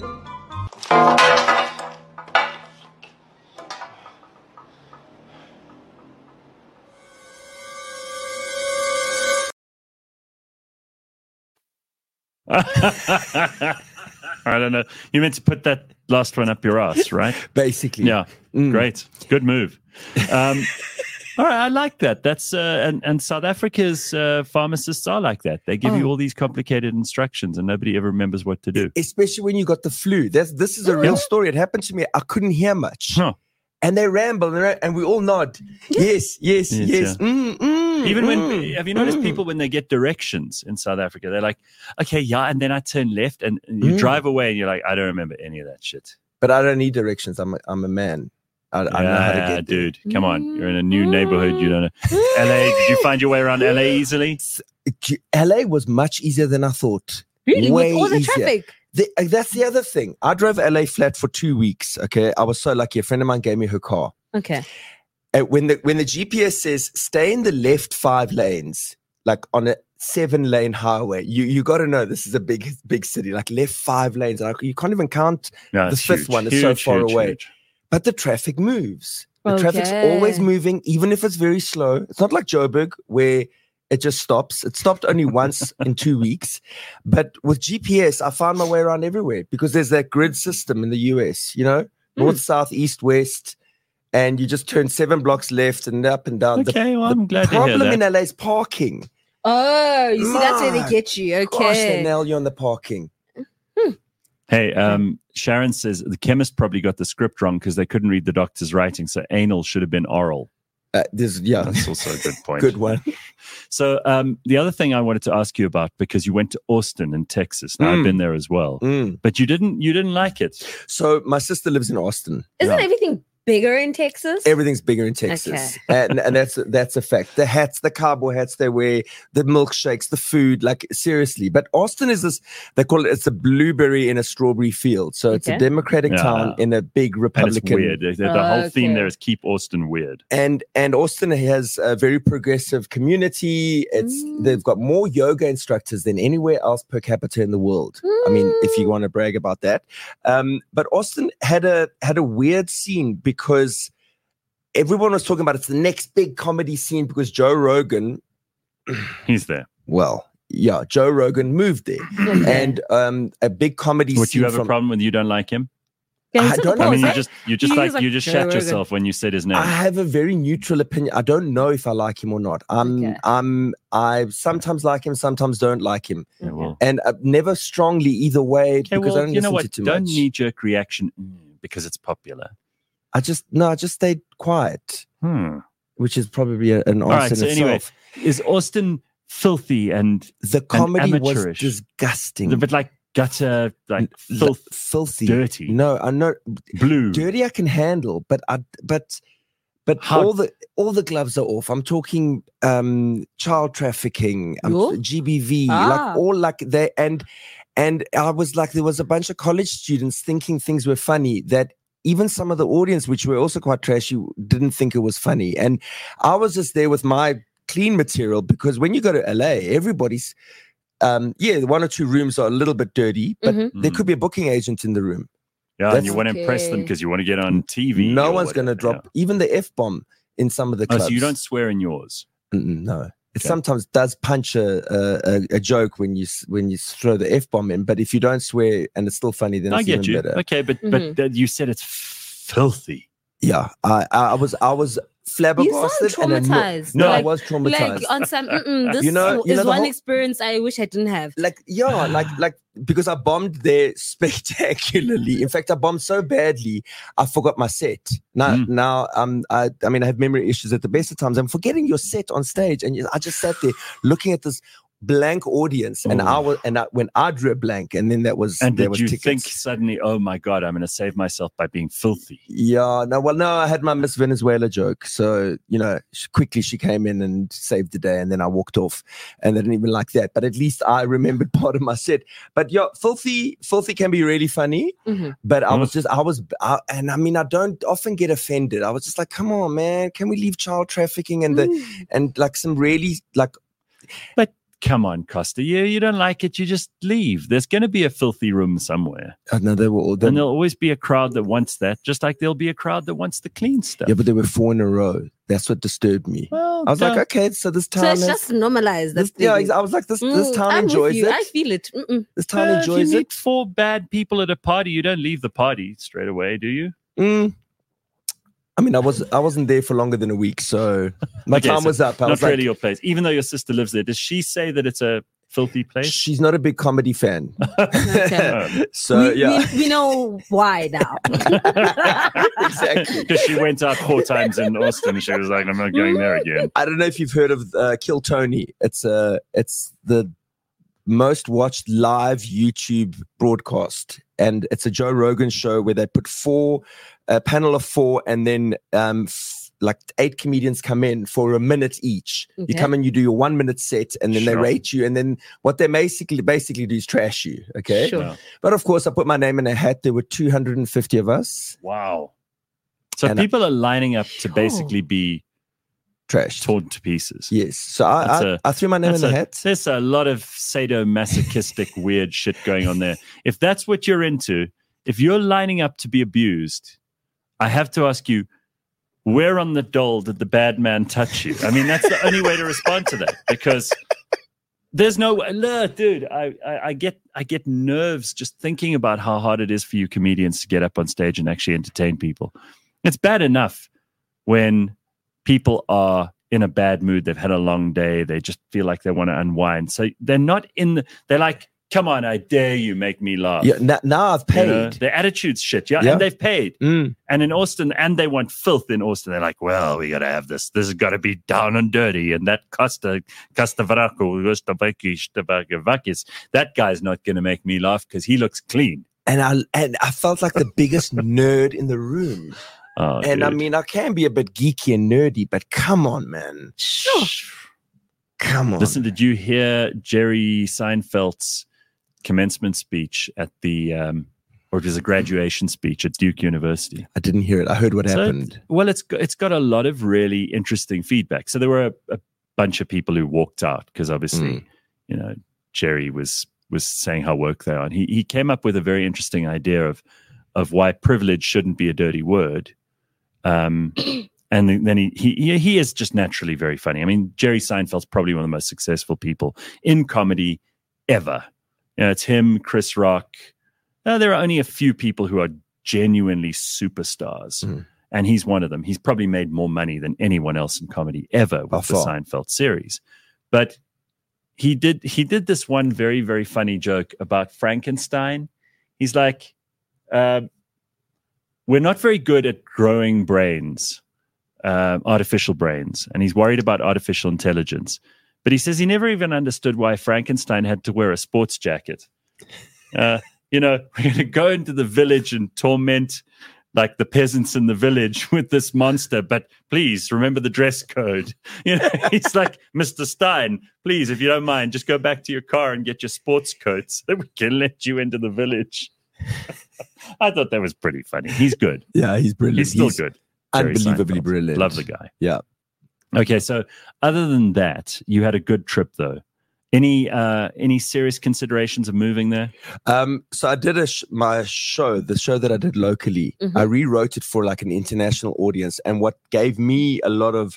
I don't know. You meant to put that last one up your ass, right? basically. Yeah. Great. Good move. Um, all right. I like that. That's uh, and, and South Africa's uh, pharmacists are like that. They give you Oh. all these complicated instructions and nobody ever remembers what to do. Especially when you got the flu. That's this is a real Yeah. story. It happened to me. I couldn't hear much. Huh. And they ramble and, ra- and we all nod. Yes, yes, Yes, yes. yeah. Mm, mm, Even when mm, have you noticed mm. people when they get directions in South Africa, they're like, okay, yeah, and then I turn left and, and you Mm. drive away and you're like, I don't remember any of that shit. But I don't need directions. I'm a, I'm a man. I, I know how to Yeah, get there. dude. Come on. You're in a new neighborhood. You don't know. L A, did you find your way around L A easily? L A was much easier than I thought. Really? Way With all the easier. traffic? The, uh, that's the other thing. I drove L A flat for two weeks. Okay, I was so lucky. A friend of mine gave me her car. Okay. And when the when the G P S says stay in the left five lanes, like on a seven lane highway, you you got to know this is a big big city. Like left five lanes, and I, you can't even count. No, The it's fifth huge, one is so huge, far huge, away. huge. But the traffic moves. The traffic's Okay. always moving, even if it's very slow. It's not like Joburg where it just stops. It stopped only once in two weeks. But with G P S, I found my way around everywhere because there's that grid system in the U S, you know, north, south, east, west. And you just turn seven blocks left and up and down. Okay, well, I'm glad to hear problem that. in L A is parking. Oh, you see, that's where they Man, get you. Gosh, they Okay. nail you on the parking. Hey, um, Sharon says the chemist probably got the script wrong because they couldn't read the doctor's writing, so anal should have been oral. Uh, there's yeah, That's also a good point. good one. So um, the other thing I wanted to ask you about, because you went to Austin in Texas. Now, I've Mm. been there as well, Mm. but you didn't you didn't like it. So my sister lives in Austin. Isn't Yeah. everything bigger in Texas? Everything's bigger in Texas, and, and that's that's a fact. The hats, the cowboy hats they wear, the milkshakes, the food, like seriously. But Austin is this, they call it, it's a blueberry in a strawberry field. So it's Okay. a Democratic Yeah. town in a big And it's Republican. weird. The, the whole theme Okay. there is keep Austin weird. And and Austin has a very progressive community. It's Mm. they've got more yoga instructors than anywhere else per capita in the world. I mean, if you want to brag about that. Um, but Austin had a had a weird scene because everyone was talking about it's the next big comedy scene because Joe Rogan, He's there. well, yeah, Joe Rogan moved there. Okay. And um, a big comedy Would scene you have a from problem with you don't like him? Yeah, he I took don't a know. I mean, you pause, just you just He like was like you just Joe shat Rogan. yourself when you said his name. I have a very neutral opinion. I don't know if I like him or not. I'm Okay. I'm I sometimes like him, sometimes don't like him. Yeah, well, And uh, never strongly either way okay, because I well don't you know listen what? to too Don't much. knee jerk reaction mm, because it's popular. I just no, I just stayed quiet, Hmm. which is probably a, an answer All right. in So anyway, itself. is Austin filthy and The comedy was amateurish. disgusting. a bit like gutter, like L- filth, filthy, dirty, No, I know blue? dirty. I can handle, but I but but How- all the all the gloves are off. I'm talking um child trafficking, um, Yo. G B V, Ah. like all like they and and I was like there was a bunch of college students thinking things were funny that even some of the audience, which were also quite trashy, didn't think it was funny. And I was just there with my clean material because when you go to L A, everybody's um yeah, one or two rooms are a little bit dirty, but Mhm. there could be a booking agent in the room. Yeah, and That's- you want to impress them Okay. because you want to get on T V. No or one's going to whatever, drop even the F bomb in some of the yeah. Oh, clubs. so you don't swear in yours. Mm-mm, no. It Okay. sometimes does punch a, a a- a joke when you s- when you throw the F bomb in, but if you don't swear and it's still funny, then I it's get even you. better. Okay, but Mhm. but uh, you said it's filthy. Yeah, I I I was I was You sound flabbergasted and anno- traumatized. no, I like, was traumatized. like on some. Mm-mm, this You know- you is know the one whole- experience I wish I didn't have. like yeah, like like because I bombed there spectacularly. In fact, I bombed so badly I forgot my set. Now Mm. now um I I mean I have memory issues at the best of times. I'm forgetting your set on stage, and you- I just sat there looking at this blank audience, and Oh. I was and I, when I drew a blank, and then that was And there did was you tickets. think suddenly, oh my God, I'm going to save myself by being filthy? Yeah, no, well, no, I had my Miss Venezuela joke. So, you know, she, quickly she came in and saved the day, and then I walked off, and they didn't even like that. But at least I remembered part of my set. But yeah, filthy, filthy can be really funny. Mhm. But I Mm. was just, I was, I, and I mean, I don't often get offended. I was just like, come on, man, can we leave child trafficking and the, Mm. and like some really, like, Come on, Costa. You, you don't like it, you just leave. There's going to be a filthy room somewhere. I know they were all, they, And there'll always be a crowd that wants that, just like there'll be a crowd that wants the clean stuff. yeah, but there were four in a row. That's what disturbed me. well, I was like, duh. okay, so this town So it's has- just normalized. this, That's the yeah, thing. ex- I was like, this, this Mm, town I'm with enjoys you. it. I feel it. Mm-mm. This town Uh, enjoys if you it. meet four bad people at a party, you don't leave the party straight away, do you? Mm. I mean, I was I wasn't there for longer than a week, so my Okay, time so was up. I Not was really like, your place. Even though your sister lives there, does she say that it's a filthy place? she's not a big comedy fan, Okay. so we, yeah, we, we know why now. exactly. Because she went out four times in Austin. She was like, I'm not going there again. I don't know if you've heard of uh, Kill Tony. It's uh, it's the most watched live YouTube broadcast, and it's a Joe Rogan show where they put four, a panel of four, and then um, f- like eight comedians come in for a minute each. You Okay. come in, you do your one minute set, and then they Sure. rate you, and then what they basically basically do is trash you. Okay, Sure. Yeah. but of course, I put my name in a hat. There were two hundred fifty of us. Wow. So And, uh, people are lining up to Oh. basically be Trashed. torn to pieces. Yes. So I, That's I, a- I threw my name in That's the a- hat. There's a lot of sadomasochistic weird shit going on there. If that's what you're into, if you're lining up to be abused, I have to ask you, where on the doll did the bad man touch you? I mean, that's the only way to respond to that, because there's no look, dude. I, I, I get I get nerves just thinking about how hard it is for you comedians to get up on stage and actually entertain people. It's bad enough when people are in a bad mood. They've had a long day. They just feel like they want to unwind. So they're not in the, they're like come on, I dare you, make me laugh. Yeah, now, now I've You paid. know, their attitude's shit. Yeah, Yeah. and they've paid. Mm. And in Austin, and they want filth in Austin. They're like, well, we got to have this. This has got to be down and dirty. And that Costa, Costa Varaco, that guy's not going to make me laugh because he looks clean. And I and I felt like the biggest nerd in the room. Oh, And I dude. mean, I can be a bit geeky and nerdy, but come on, man. Come on. Listen, did you hear Jerry Seinfeld's commencement speech at the, um, or it was a graduation speech at Duke University? I didn't hear it. I heard what So, happened. well, it's got, it's got a lot of really interesting feedback. So there were a, a bunch of people who walked out because obviously, Mm. you know, Jerry was was saying how woke they are, and he he came up with a very interesting idea of of why privilege shouldn't be a dirty word. Um, and then then he he he is just naturally very funny. I mean, Jerry Seinfeld's probably one of the most successful people in comedy ever. You know, it's him, Chris Rock. Uh, there are only a few people who are genuinely superstars. Mm. And he's one of them. He's probably made more money than anyone else in comedy ever By with the far. Seinfeld series. But he did he did this one very, very funny joke about Frankenstein. He's like, uh, we're not very good at growing brains, uh, artificial brains. And he's worried about artificial intelligence. But he says he never even understood why Frankenstein had to wear a sports jacket. Uh, you know, we're going to go into the village and torment like the peasants in the village with this monster, but please remember the dress code. You know, he's like, Mister Stein, please, if you don't mind, just go back to your car and get your sports coat so that we can let you into the village. I thought that was pretty funny. He's good. Yeah, he's brilliant. He's still good. Jerry Unbelievably Seinfeld. brilliant. Love the guy. Yeah. Okay, so other than that, you had a good trip though. Any uh, any serious considerations of moving there? Um, so I did a sh- my show, the show that I did locally. Mhm. I rewrote it for like an international audience, and what gave me a lot of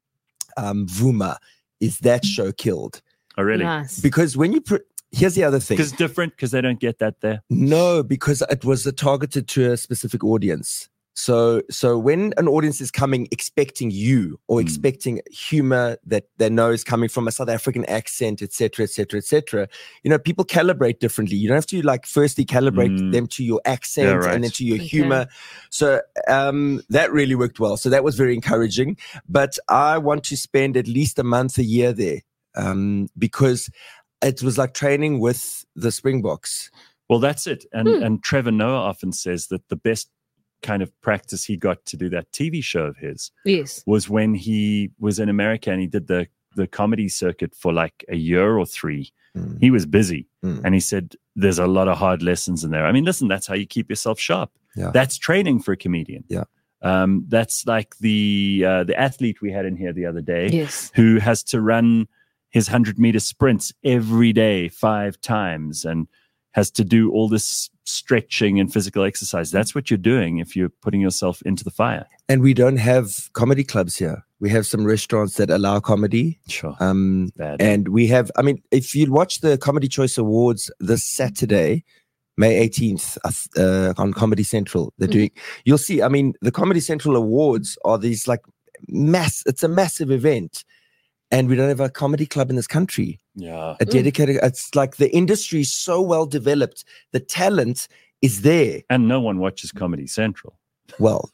um, vuma is that show killed Oh, really? Nice. because when you put here's the other thing. Because it's different, because they don't get that there. No, because it was targeted to a specific audience. So, so when an audience is coming expecting you or Mm. expecting humor that they know is coming from a South African accent, et cetera, et cetera, et cetera, you know, people calibrate differently. You don't have to like firstly calibrate Mm. them to your accent Yeah, right. and then to your Okay. humor. So um, that really worked well. So that was very encouraging. But I want to spend at least a month a year there um, because it was like training with the Springboks. Well, that's it. And Hmm. and Trevor Noah often says that the best kind of practice he got to do that T V show of his Yes. was when he was in America and he did the the comedy circuit for like a year or three. Mm. He was busy. Mm. And he said there's a lot of hard lessons in there. I mean, listen, that's how you keep yourself sharp. Yeah. That's training for a comedian. Yeah. Um, that's like the uh, the athlete we had in here the other day Yes. who has to run his one hundred meter sprints every day, five times, and has to do all this stretching and physical exercise. That's what you're doing if you're putting yourself into the fire. And we don't have comedy clubs here. We have some restaurants that allow comedy. Sure. Um, Bad. and we have, I mean, if you watch the Comedy Choice Awards this Saturday, May eighteenth, uh, on Comedy Central, they're Mhm. doing, you'll see, I mean, the Comedy Central Awards are these like mass, it's a massive event. And we don't have a comedy club in this country. yeah. A Mm. dedicated, it's like the industry is so well developed. The talent is there. And no one watches Comedy Central. Well,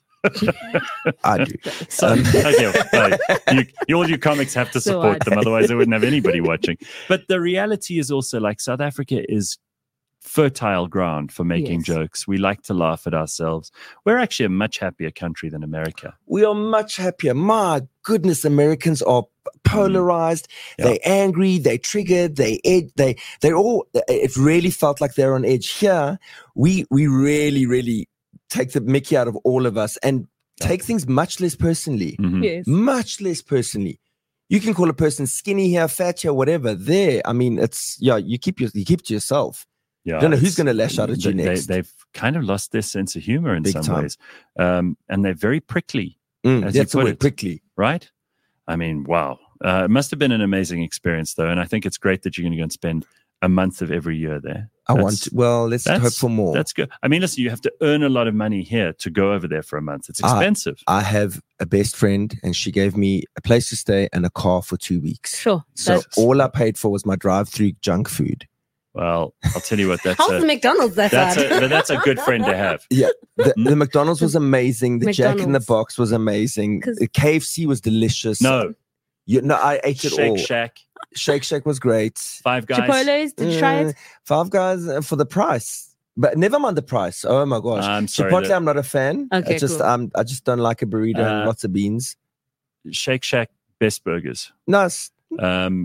I do. So, Um, okay, well, you, you, all you comics have to So support I- them, otherwise they wouldn't have anybody watching. But the reality is also like South Africa is fertile ground for making Yes. jokes. We like to laugh at ourselves. We're actually a much happier country than America. We are much happier. My goodness, Americans are polarized. Yeah. They're angry. They're triggered. They ed- they they're all. It really felt like they're on edge. Here, we we really really take the Mickey out of all of us and Yeah. take things much less personally. Mhm. Yes. Much less personally. You can call a person skinny here, fat here, whatever. There, I mean, it's yeah. You keep your you keep it to yourself. Yeah, Don't know who's it's- gonna lash out at you they- next. They, have kind of lost their sense of humor in Big some time. ways, um, and they're very prickly. Mm, As you that's the put word, it. prickly. Right? I mean, wow. Uh, it must have been an amazing experience, though, and I think it's great that you're going to go and spend a month of every year there. I That's- want. Well, let's hope that's- for more. That's good. I mean, listen, you have to earn a lot of money here to go over there for a month. It's Ah, expensive. I have a best friend, and she gave me a place to stay and a car for two weeks. Sure. So That's all I paid for was my drive-through junk food. Well, I'll tell you what. That's How's the a, McDonald's that that's a, bad? but that's a good friend to have. Yeah, the, the McDonald's was amazing. The Jack in the McDonald's. Box was amazing. 'Cause- The K F C was delicious. No, you, no, I ate it all. Shake Shack, Shake Shack was great. Five Guys. Chipotle's, did you try Uh, it? Five Guys uh, for the price, but never mind the price. Oh my gosh, I'm sorry. Chipotle, that- I'm not a fan. Okay, I just cool. um, I just don't like a burrito and Uh, lots of beans. Shake Shack, best burgers. No, it's Um,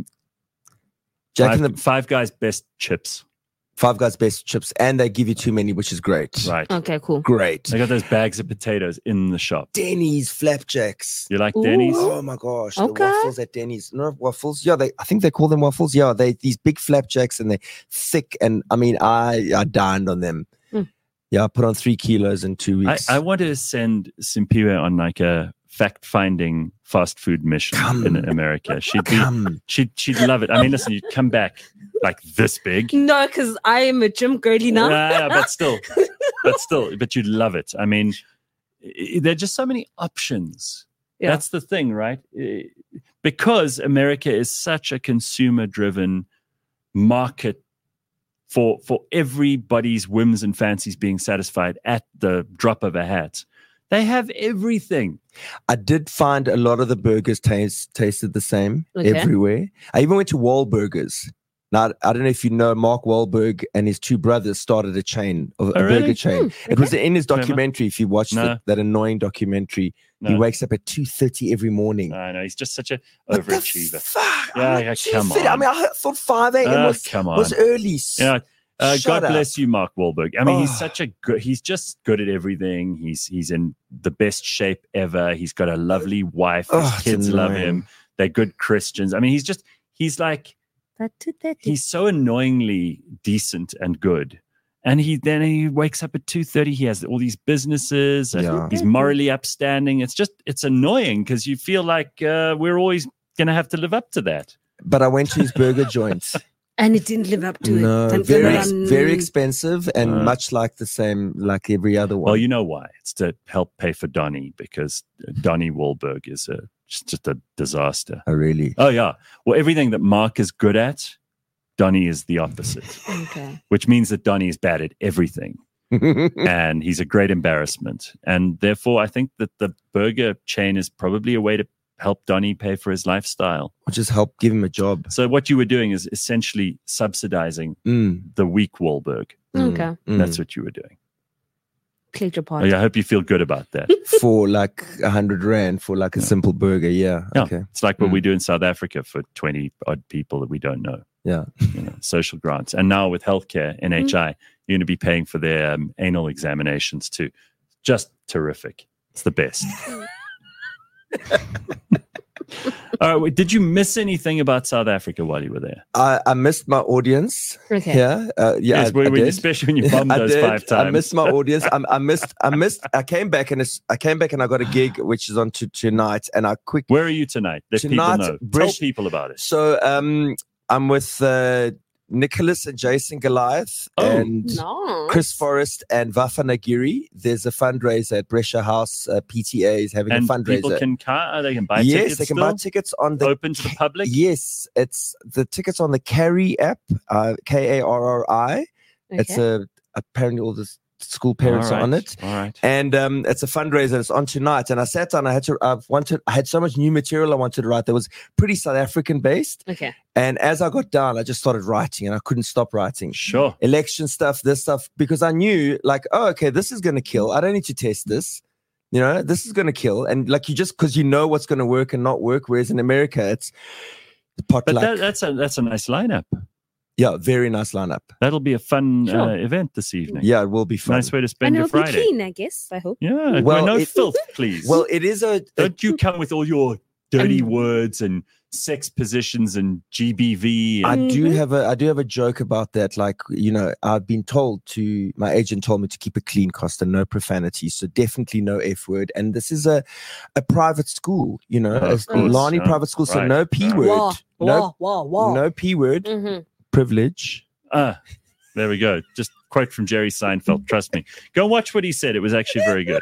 Jack five, in the Five Guys, best chips. Five Guys best chips, and they give you too many, which is great. Right. Okay, cool. Great. They got those bags of potatoes in the shop. Denny's flapjacks. You like Ooh. Denny's? Oh my gosh, Okay. the waffles at Denny's. No waffles. Yeah, they. I think they call them waffles. Yeah, they these big flapjacks and they're thick. And I mean, I I dined on them. Mm. Yeah, I put on three kilos in two I, weeks. I want to send Simpiwe on like a fact-finding fast food mission Come. in America. She'd be, Come. she'd she'd love it. I mean, listen, you'd come back like this big. No, because I am a gym girly now. Yeah, but still, but still, but you'd love it. I mean, i- there are just so many options. Yeah. That's the thing, right? I- Because America is such a consumer-driven market for for everybody's whims and fancies being satisfied at the drop of a hat. They have everything. I did find a lot of the burgers taste tasted the same Okay. everywhere. I even went to Wahlburgers. Now I don't know if you know Mark Wahlberg and his two brothers started a chain of a Oh, really? burger chain. Hmm, It was in his Clever. documentary. If you watched No. the, that annoying documentary, he No, wakes up at two thirty every morning. I know he's just such a What the overachiever. fuck? Yeah, I'm yeah, like, come two thirty. I on. mean, I thought five a.m. Oh, was, come on. was early. Yeah. Uh, Shut God up. bless you, Mark Wahlberg. I mean, he's Oh. such a good. He's just good at everything. He's he's in the best shape ever. He's got a lovely wife. His Oh, it's kids love annoying. him. They're good Christians. I mean, he's just he's like That too, that too. he's so annoyingly decent and good. And he then he wakes up at two thirty. He has all these businesses. And Yeah. He's morally upstanding. It's just it's annoying because you feel like uh, we're always going to have to live up to that. But I went to his burger joint. And it didn't live up to No, it. Dun, dun, very, dun. very expensive and Uh. much like the same, like every other one. Well, you know why? It's to help pay for Donnie because Donnie Wahlberg is a just, just a disaster. oh, really? Oh yeah. Well, everything that Mark is good at, Donnie is the opposite, Okay. which means that Donnie is bad at everything, and he's a great embarrassment. And therefore, I think that the burger chain is probably a way to help Donnie pay for his lifestyle. Or just help give him a job. So what you were doing is essentially subsidizing Mm, the weak Wahlberg. mm, Okay. mm. That's what you were doing. Played your Oh, part. yeah, I hope you feel good about that. For like a hundred rand for like a simple burger. Yeah. Yeah. Okay. It's like what Mm. we do in South Africa for twenty odd people that we don't know. Yeah. You know, social grants. And now with healthcare, N H I, you're going to be paying for their um, anal examinations too. Just terrific. It's the best. All right. Wait, did you miss anything about South Africa while you were there? I, I missed my audience. Okay. Yeah. Uh, yeah. yes, I, we, I we- did. especially when you bombed I those did. five times. I missed my audience. I, I missed. I missed. I came back and it's, I came back and I got a gig which is on to tonight. And I quick. Where are you tonight? Let Tonight, people know. Brish- Tell people about it. So um, I'm with uh, Nicholas and Jason Goliath Oh. and No. Chris Forrest and Vafa Nagiri. There's a fundraiser at Brescia House. Uh, P T A is having And a fundraiser. people can car, they can buy yes, tickets they can still? buy tickets on the Open to the public? Yes, it's the tickets on the Carry app, uh, K A R R I. It's Okay. a apparently all the s- school parents All are on right, it, All right. and um, it's a fundraiser. It's on tonight, and I sat down. I had to. I wanted. I had so much new material I wanted to write that was pretty South African based. Okay. And as I got down, I just started writing, and I couldn't stop writing. Sure. Election stuff, this stuff, because I knew, like, oh, okay, this is going to kill. I don't need to test this. You know, this is going to kill. And like, you just, because you know what's going to work and not work. Whereas in America, it's pot But luck. that, that's a that's a nice lineup. Yeah, very nice lineup. That'll be a fun Sure. uh, event this evening. Yeah, it will be fun. Nice way to And spend your it'll be Friday. clean, I guess. I hope. Yeah. Well, Well, no it- filth, please. Well, it is a. Don't you come with all your dirty Um, words and sex positions and G B V. I And, do Mhm. have a I do have a joke about that. Like, you know, I've been told to my agent told me to keep it clean, Costa, no profanity. So definitely no F word. And this is a a private school, you know, Oh, a of course, Lani yeah. private school. So Right, no P right. word. Wah, No wah, wah, wah. no P word. Mm-hmm. Privilege. ah, there we go. Just quote from Jerry Seinfeld. Trust me. Go and watch what he said. It was actually very good.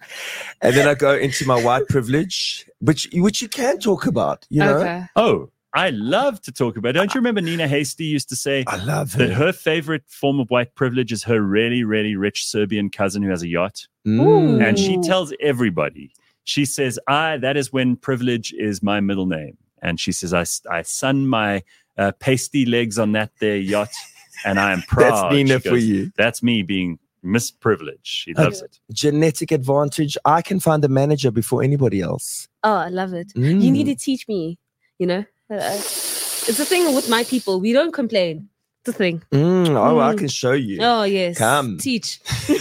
And then I go into my white privilege, which which you can talk about, you know. Okay. Oh, I love to talk about. Don't you remember Nina Hasty used to say I love that her. her favorite form of white privilege is her really, really rich Serbian cousin who has a yacht? Mm. And she Ooh. tells everybody, she says, I, that is when privilege is my middle name. And she says, I, I sun my uh, pasty legs on that there yacht, and I am proud. That's Nina She for goes, you. That's me being misprivileged. She loves it. Genetic advantage. I can find a manager before anybody else. Oh, I love it. Mm. You need to teach me, you know. Uh, it's a thing with my people. We don't complain. It's a thing. Mm, oh, I Mm. can show you. Oh, yes. Come. Teach.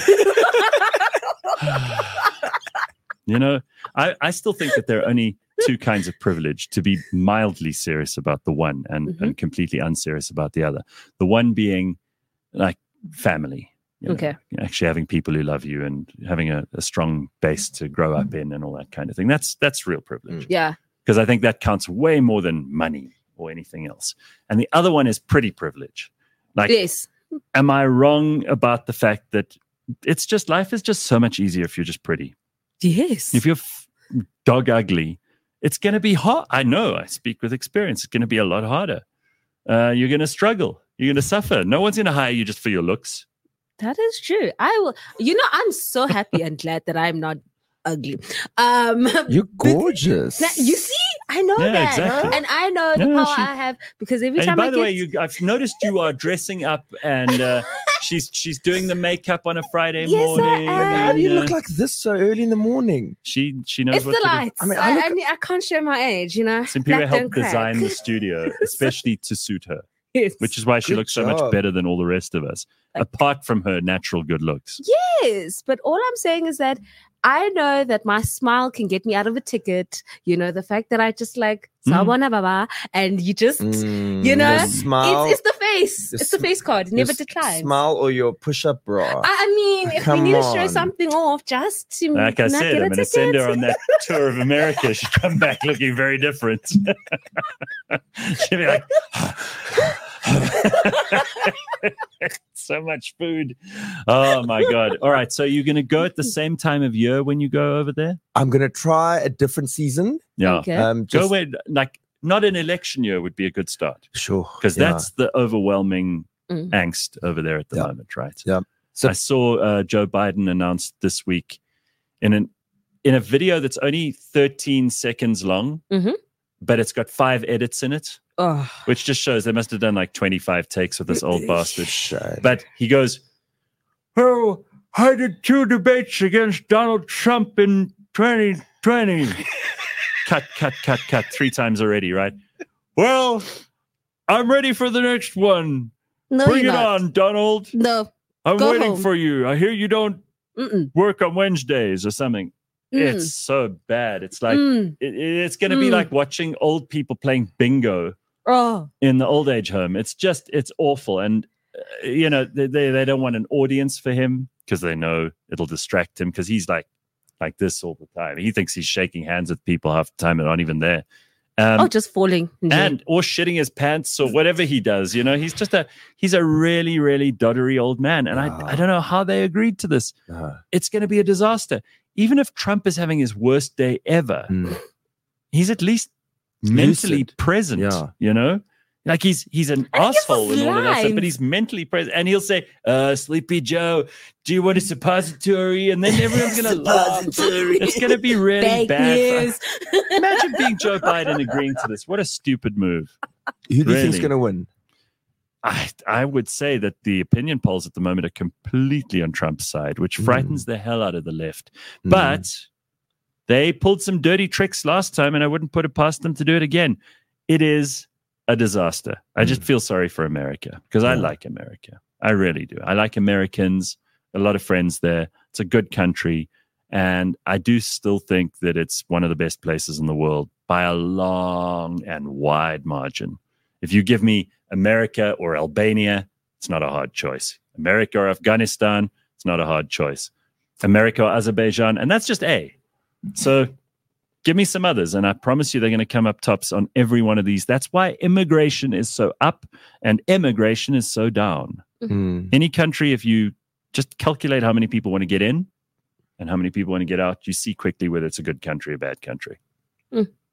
You know, I, I still think that there are only two kinds of privilege: to be mildly serious about the one and, Mhm. and completely unserious about the other. The one being like family. you know, Okay. Actually having people who love you and having a, a strong base to grow up in and all that kind of thing. That's that's real privilege. Yeah. Because I think that counts way more than money or anything else. And the other one is pretty privilege. Like, Yes. am I wrong about the fact that it's just life is just so much easier if you're just pretty? Yes. If you're f- dog ugly, it's going to be hard. I know. I speak with experience. It's going to be a lot harder. Uh, you're going to struggle. You're going to suffer. No one's going to hire you just for your looks. That is true. I will. You know, I'm so happy and glad that I'm not ugly. Um, You're gorgeous. Now, you see, I know Yeah, that, exactly. and I know the Yeah, power she- I have because every And time by I the get way, you, I've noticed you are dressing up, and uh, she's she's doing the makeup on a Friday Yes, I morning. am. How do you and, uh, look like this so early in the morning? She she knows it's what the to do. lights. I I mean, mean, I I, look- I, mean, I can't show my age, you know. Simpira Black don't helped crack. design the studio, especially to suit her, Yes. which is why she Good looks so much job. better than all the rest of us, Like- apart from her natural good looks. Yes, but all I'm saying is that I know that my smile can get me out of a ticket. You know, the fact that I just like Mm. Sawubona baba, and you just, Mm, you know, your smile, it's, it's the face. your It's the sm- face card. your Never s- declines. Smile or your push-up bra. I, I mean, if we Come need to show on. something off, just to Like I not said, get I'm a going to send her ticket. on that tour of America. She'd come back looking very different. She'd be like, so much food. Oh my God. All right. So you're going to go at the same time of year when you go over there? I'm gonna try a different season. Yeah. Okay. Um, Go just, where, like, not an election year would be a good start sure, because yeah. that's the overwhelming Mm. angst over there at the Yeah. moment, right? Yeah. So- I saw uh, Joe Biden announced this week in an in a video that's only thirteen seconds long, Mhm. but it's got five edits in it, Oh, which just shows they must have done like twenty-five takes with this old bastard. Shame. But he goes, "Oh, I did two debates against Donald Trump in twenty twenty." cut, cut, cut, cut, three times already, right? Well, I'm ready for the next one. no, Bring you're it not. on, Donald. No. I'm Go waiting home. for you. I hear you don't Mm-mm. work on Wednesdays or something. Mm. It's so bad. It's like Mm. it, it's going to be Mm. like watching old people playing bingo Oh, in the old age home. It's just it's awful, and uh, you know they, they they don't want an audience for him because they know it'll distract him because he's like like this all the time. He thinks he's shaking hands with people half the time and aren't even there. Um, oh, just falling. and or shitting his pants or whatever he does, you know, he's just a he's a really really doddery old man, and Wow. I I don't know how they agreed to this. Uh, It's going to be a disaster. Even if Trump is having his worst day ever, mm. he's at least mentally Lucid. present. Yeah. You know, like he's he's an And he gives asshole us and all of that stuff, but lines. he's mentally present, and he'll say, "Uh, Sleepy Joe, do you want a suppository?" And then everyone's going to laugh. It's going to be really Fake bad. news. Imagine being Joe Biden agreeing to this. What a stupid move. Who do you think's Really? gonna win? I, I would say that the opinion polls at the moment are completely on Trump's side, which frightens the hell out of the left. Mm. But they pulled some dirty tricks last time, and I wouldn't put it past them to do it again. It is a disaster. I just feel sorry for America because I Yeah. like America. I really do. I like Americans, a lot of friends there. It's a good country. And I do still think that it's one of the best places in the world by a long and wide margin. If you give me America or Albania, it's not a hard choice. America or Afghanistan, it's not a hard choice. America or Azerbaijan, and that's just A. So give me some others, and I promise you they're going to come up tops on every one of these. That's why immigration is so up and immigration is so down. Mm. Any country, if you just calculate how many people want to get in and how many people want to get out, you see quickly whether it's a good country or bad country.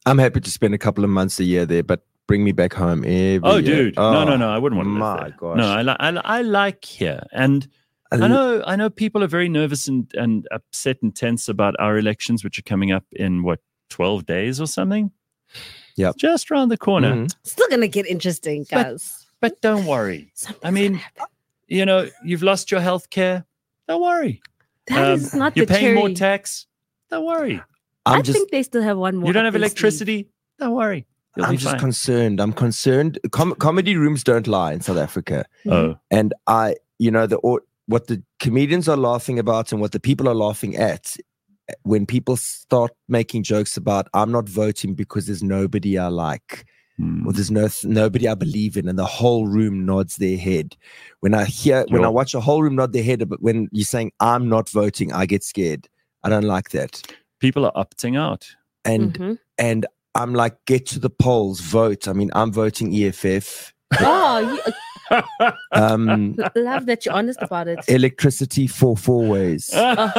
I'm happy to spend a couple of months a year there, but bring me back home every Oh, year. dude, no, no, no, I wouldn't want to live my there. gosh. No, I, li- I, li- I like here, and I I know, I know, people are very nervous and, and upset and tense about our elections, which are coming up in what twelve days or something. Yep. Just around the corner. Mhm. Still gonna get interesting, guys. But don't worry. Something's I mean, gonna happen. you know, you've lost your health care. Don't worry. that Um, is not You're the paying cherry. more tax. Don't worry. I'm I just think they still have one more. You don't up have their sleeve. electricity. Don't worry. You'll I'm be just fine. concerned. I'm concerned. Com- comedy rooms don't lie in South Africa. Oh, And I, you know, the or, what the comedians are laughing about and what the people are laughing at when people start making jokes about I'm not voting because there's nobody I like hmm. or there's no nobody I believe in, and the whole room nods their head. When I hear when I Yo. watch a whole room nod their head, but when you're saying I'm not voting, I get scared. I don't like that. People are opting out. And Mhm. and I'm like, get to the polls, vote. I mean, I'm voting E F F. Oh, you, Um, uh, love that you're honest about it. electricity for four ways.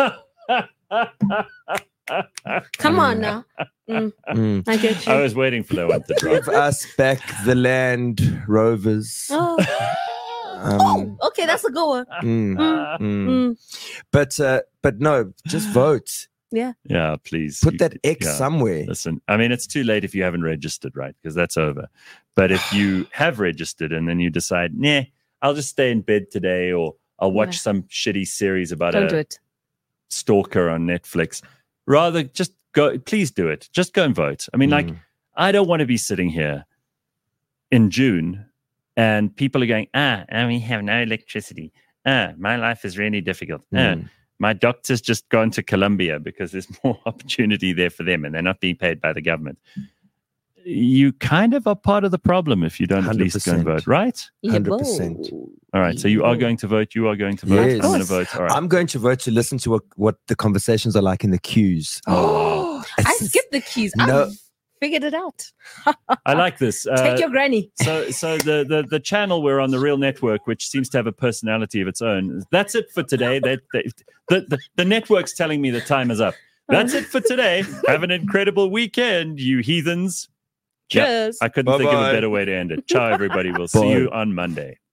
Come on now. Mm. I get you. I was waiting for that one to drop. Give us back the land, Rovers. Oh. Um, Oh, okay, that's a good one. mm, Mm, mm. mm. But uh, but no, just vote. Yeah, please. Put You- that X yeah. somewhere. Listen, I mean, it's too late if you haven't registered, right? Because that's over. But if you have registered and then you decide, nah, I'll just stay in bed today, or I'll watch Yeah. some shitty series about Don't a do it. stalker on Netflix, rather just go, please do it. Just go and vote. I mean, like, Mm. I don't want to be sitting here in June and people are going, ah, and we have no electricity. Ah, my life is really difficult. Ah, Mm. my doctor's just gone to Colombia because there's more opportunity there for them and they're not being paid by the government. You kind of are part of the problem if you don't at least go and one hundred percent. vote, right? Yeah, one hundred percent. whoa. All right. So you are going to vote. You are going to vote. Yes. I'm going to vote. All right. I'm going to vote to listen to what, what the conversations are like in the queues. Oh, I It's- skipped the keys. No. I figured it out. I like this. Uh, Take your granny. so so the, the the channel we're on, the Real Network, which seems to have a personality of its own. That's it for today. That the, the, the, the network's telling me the time is up. That's it for today. Have an incredible weekend, you heathens. Yep, Cheers. I couldn't think of a Bye-bye. better way to end it. Ciao, everybody. We'll Bye. see you on Monday.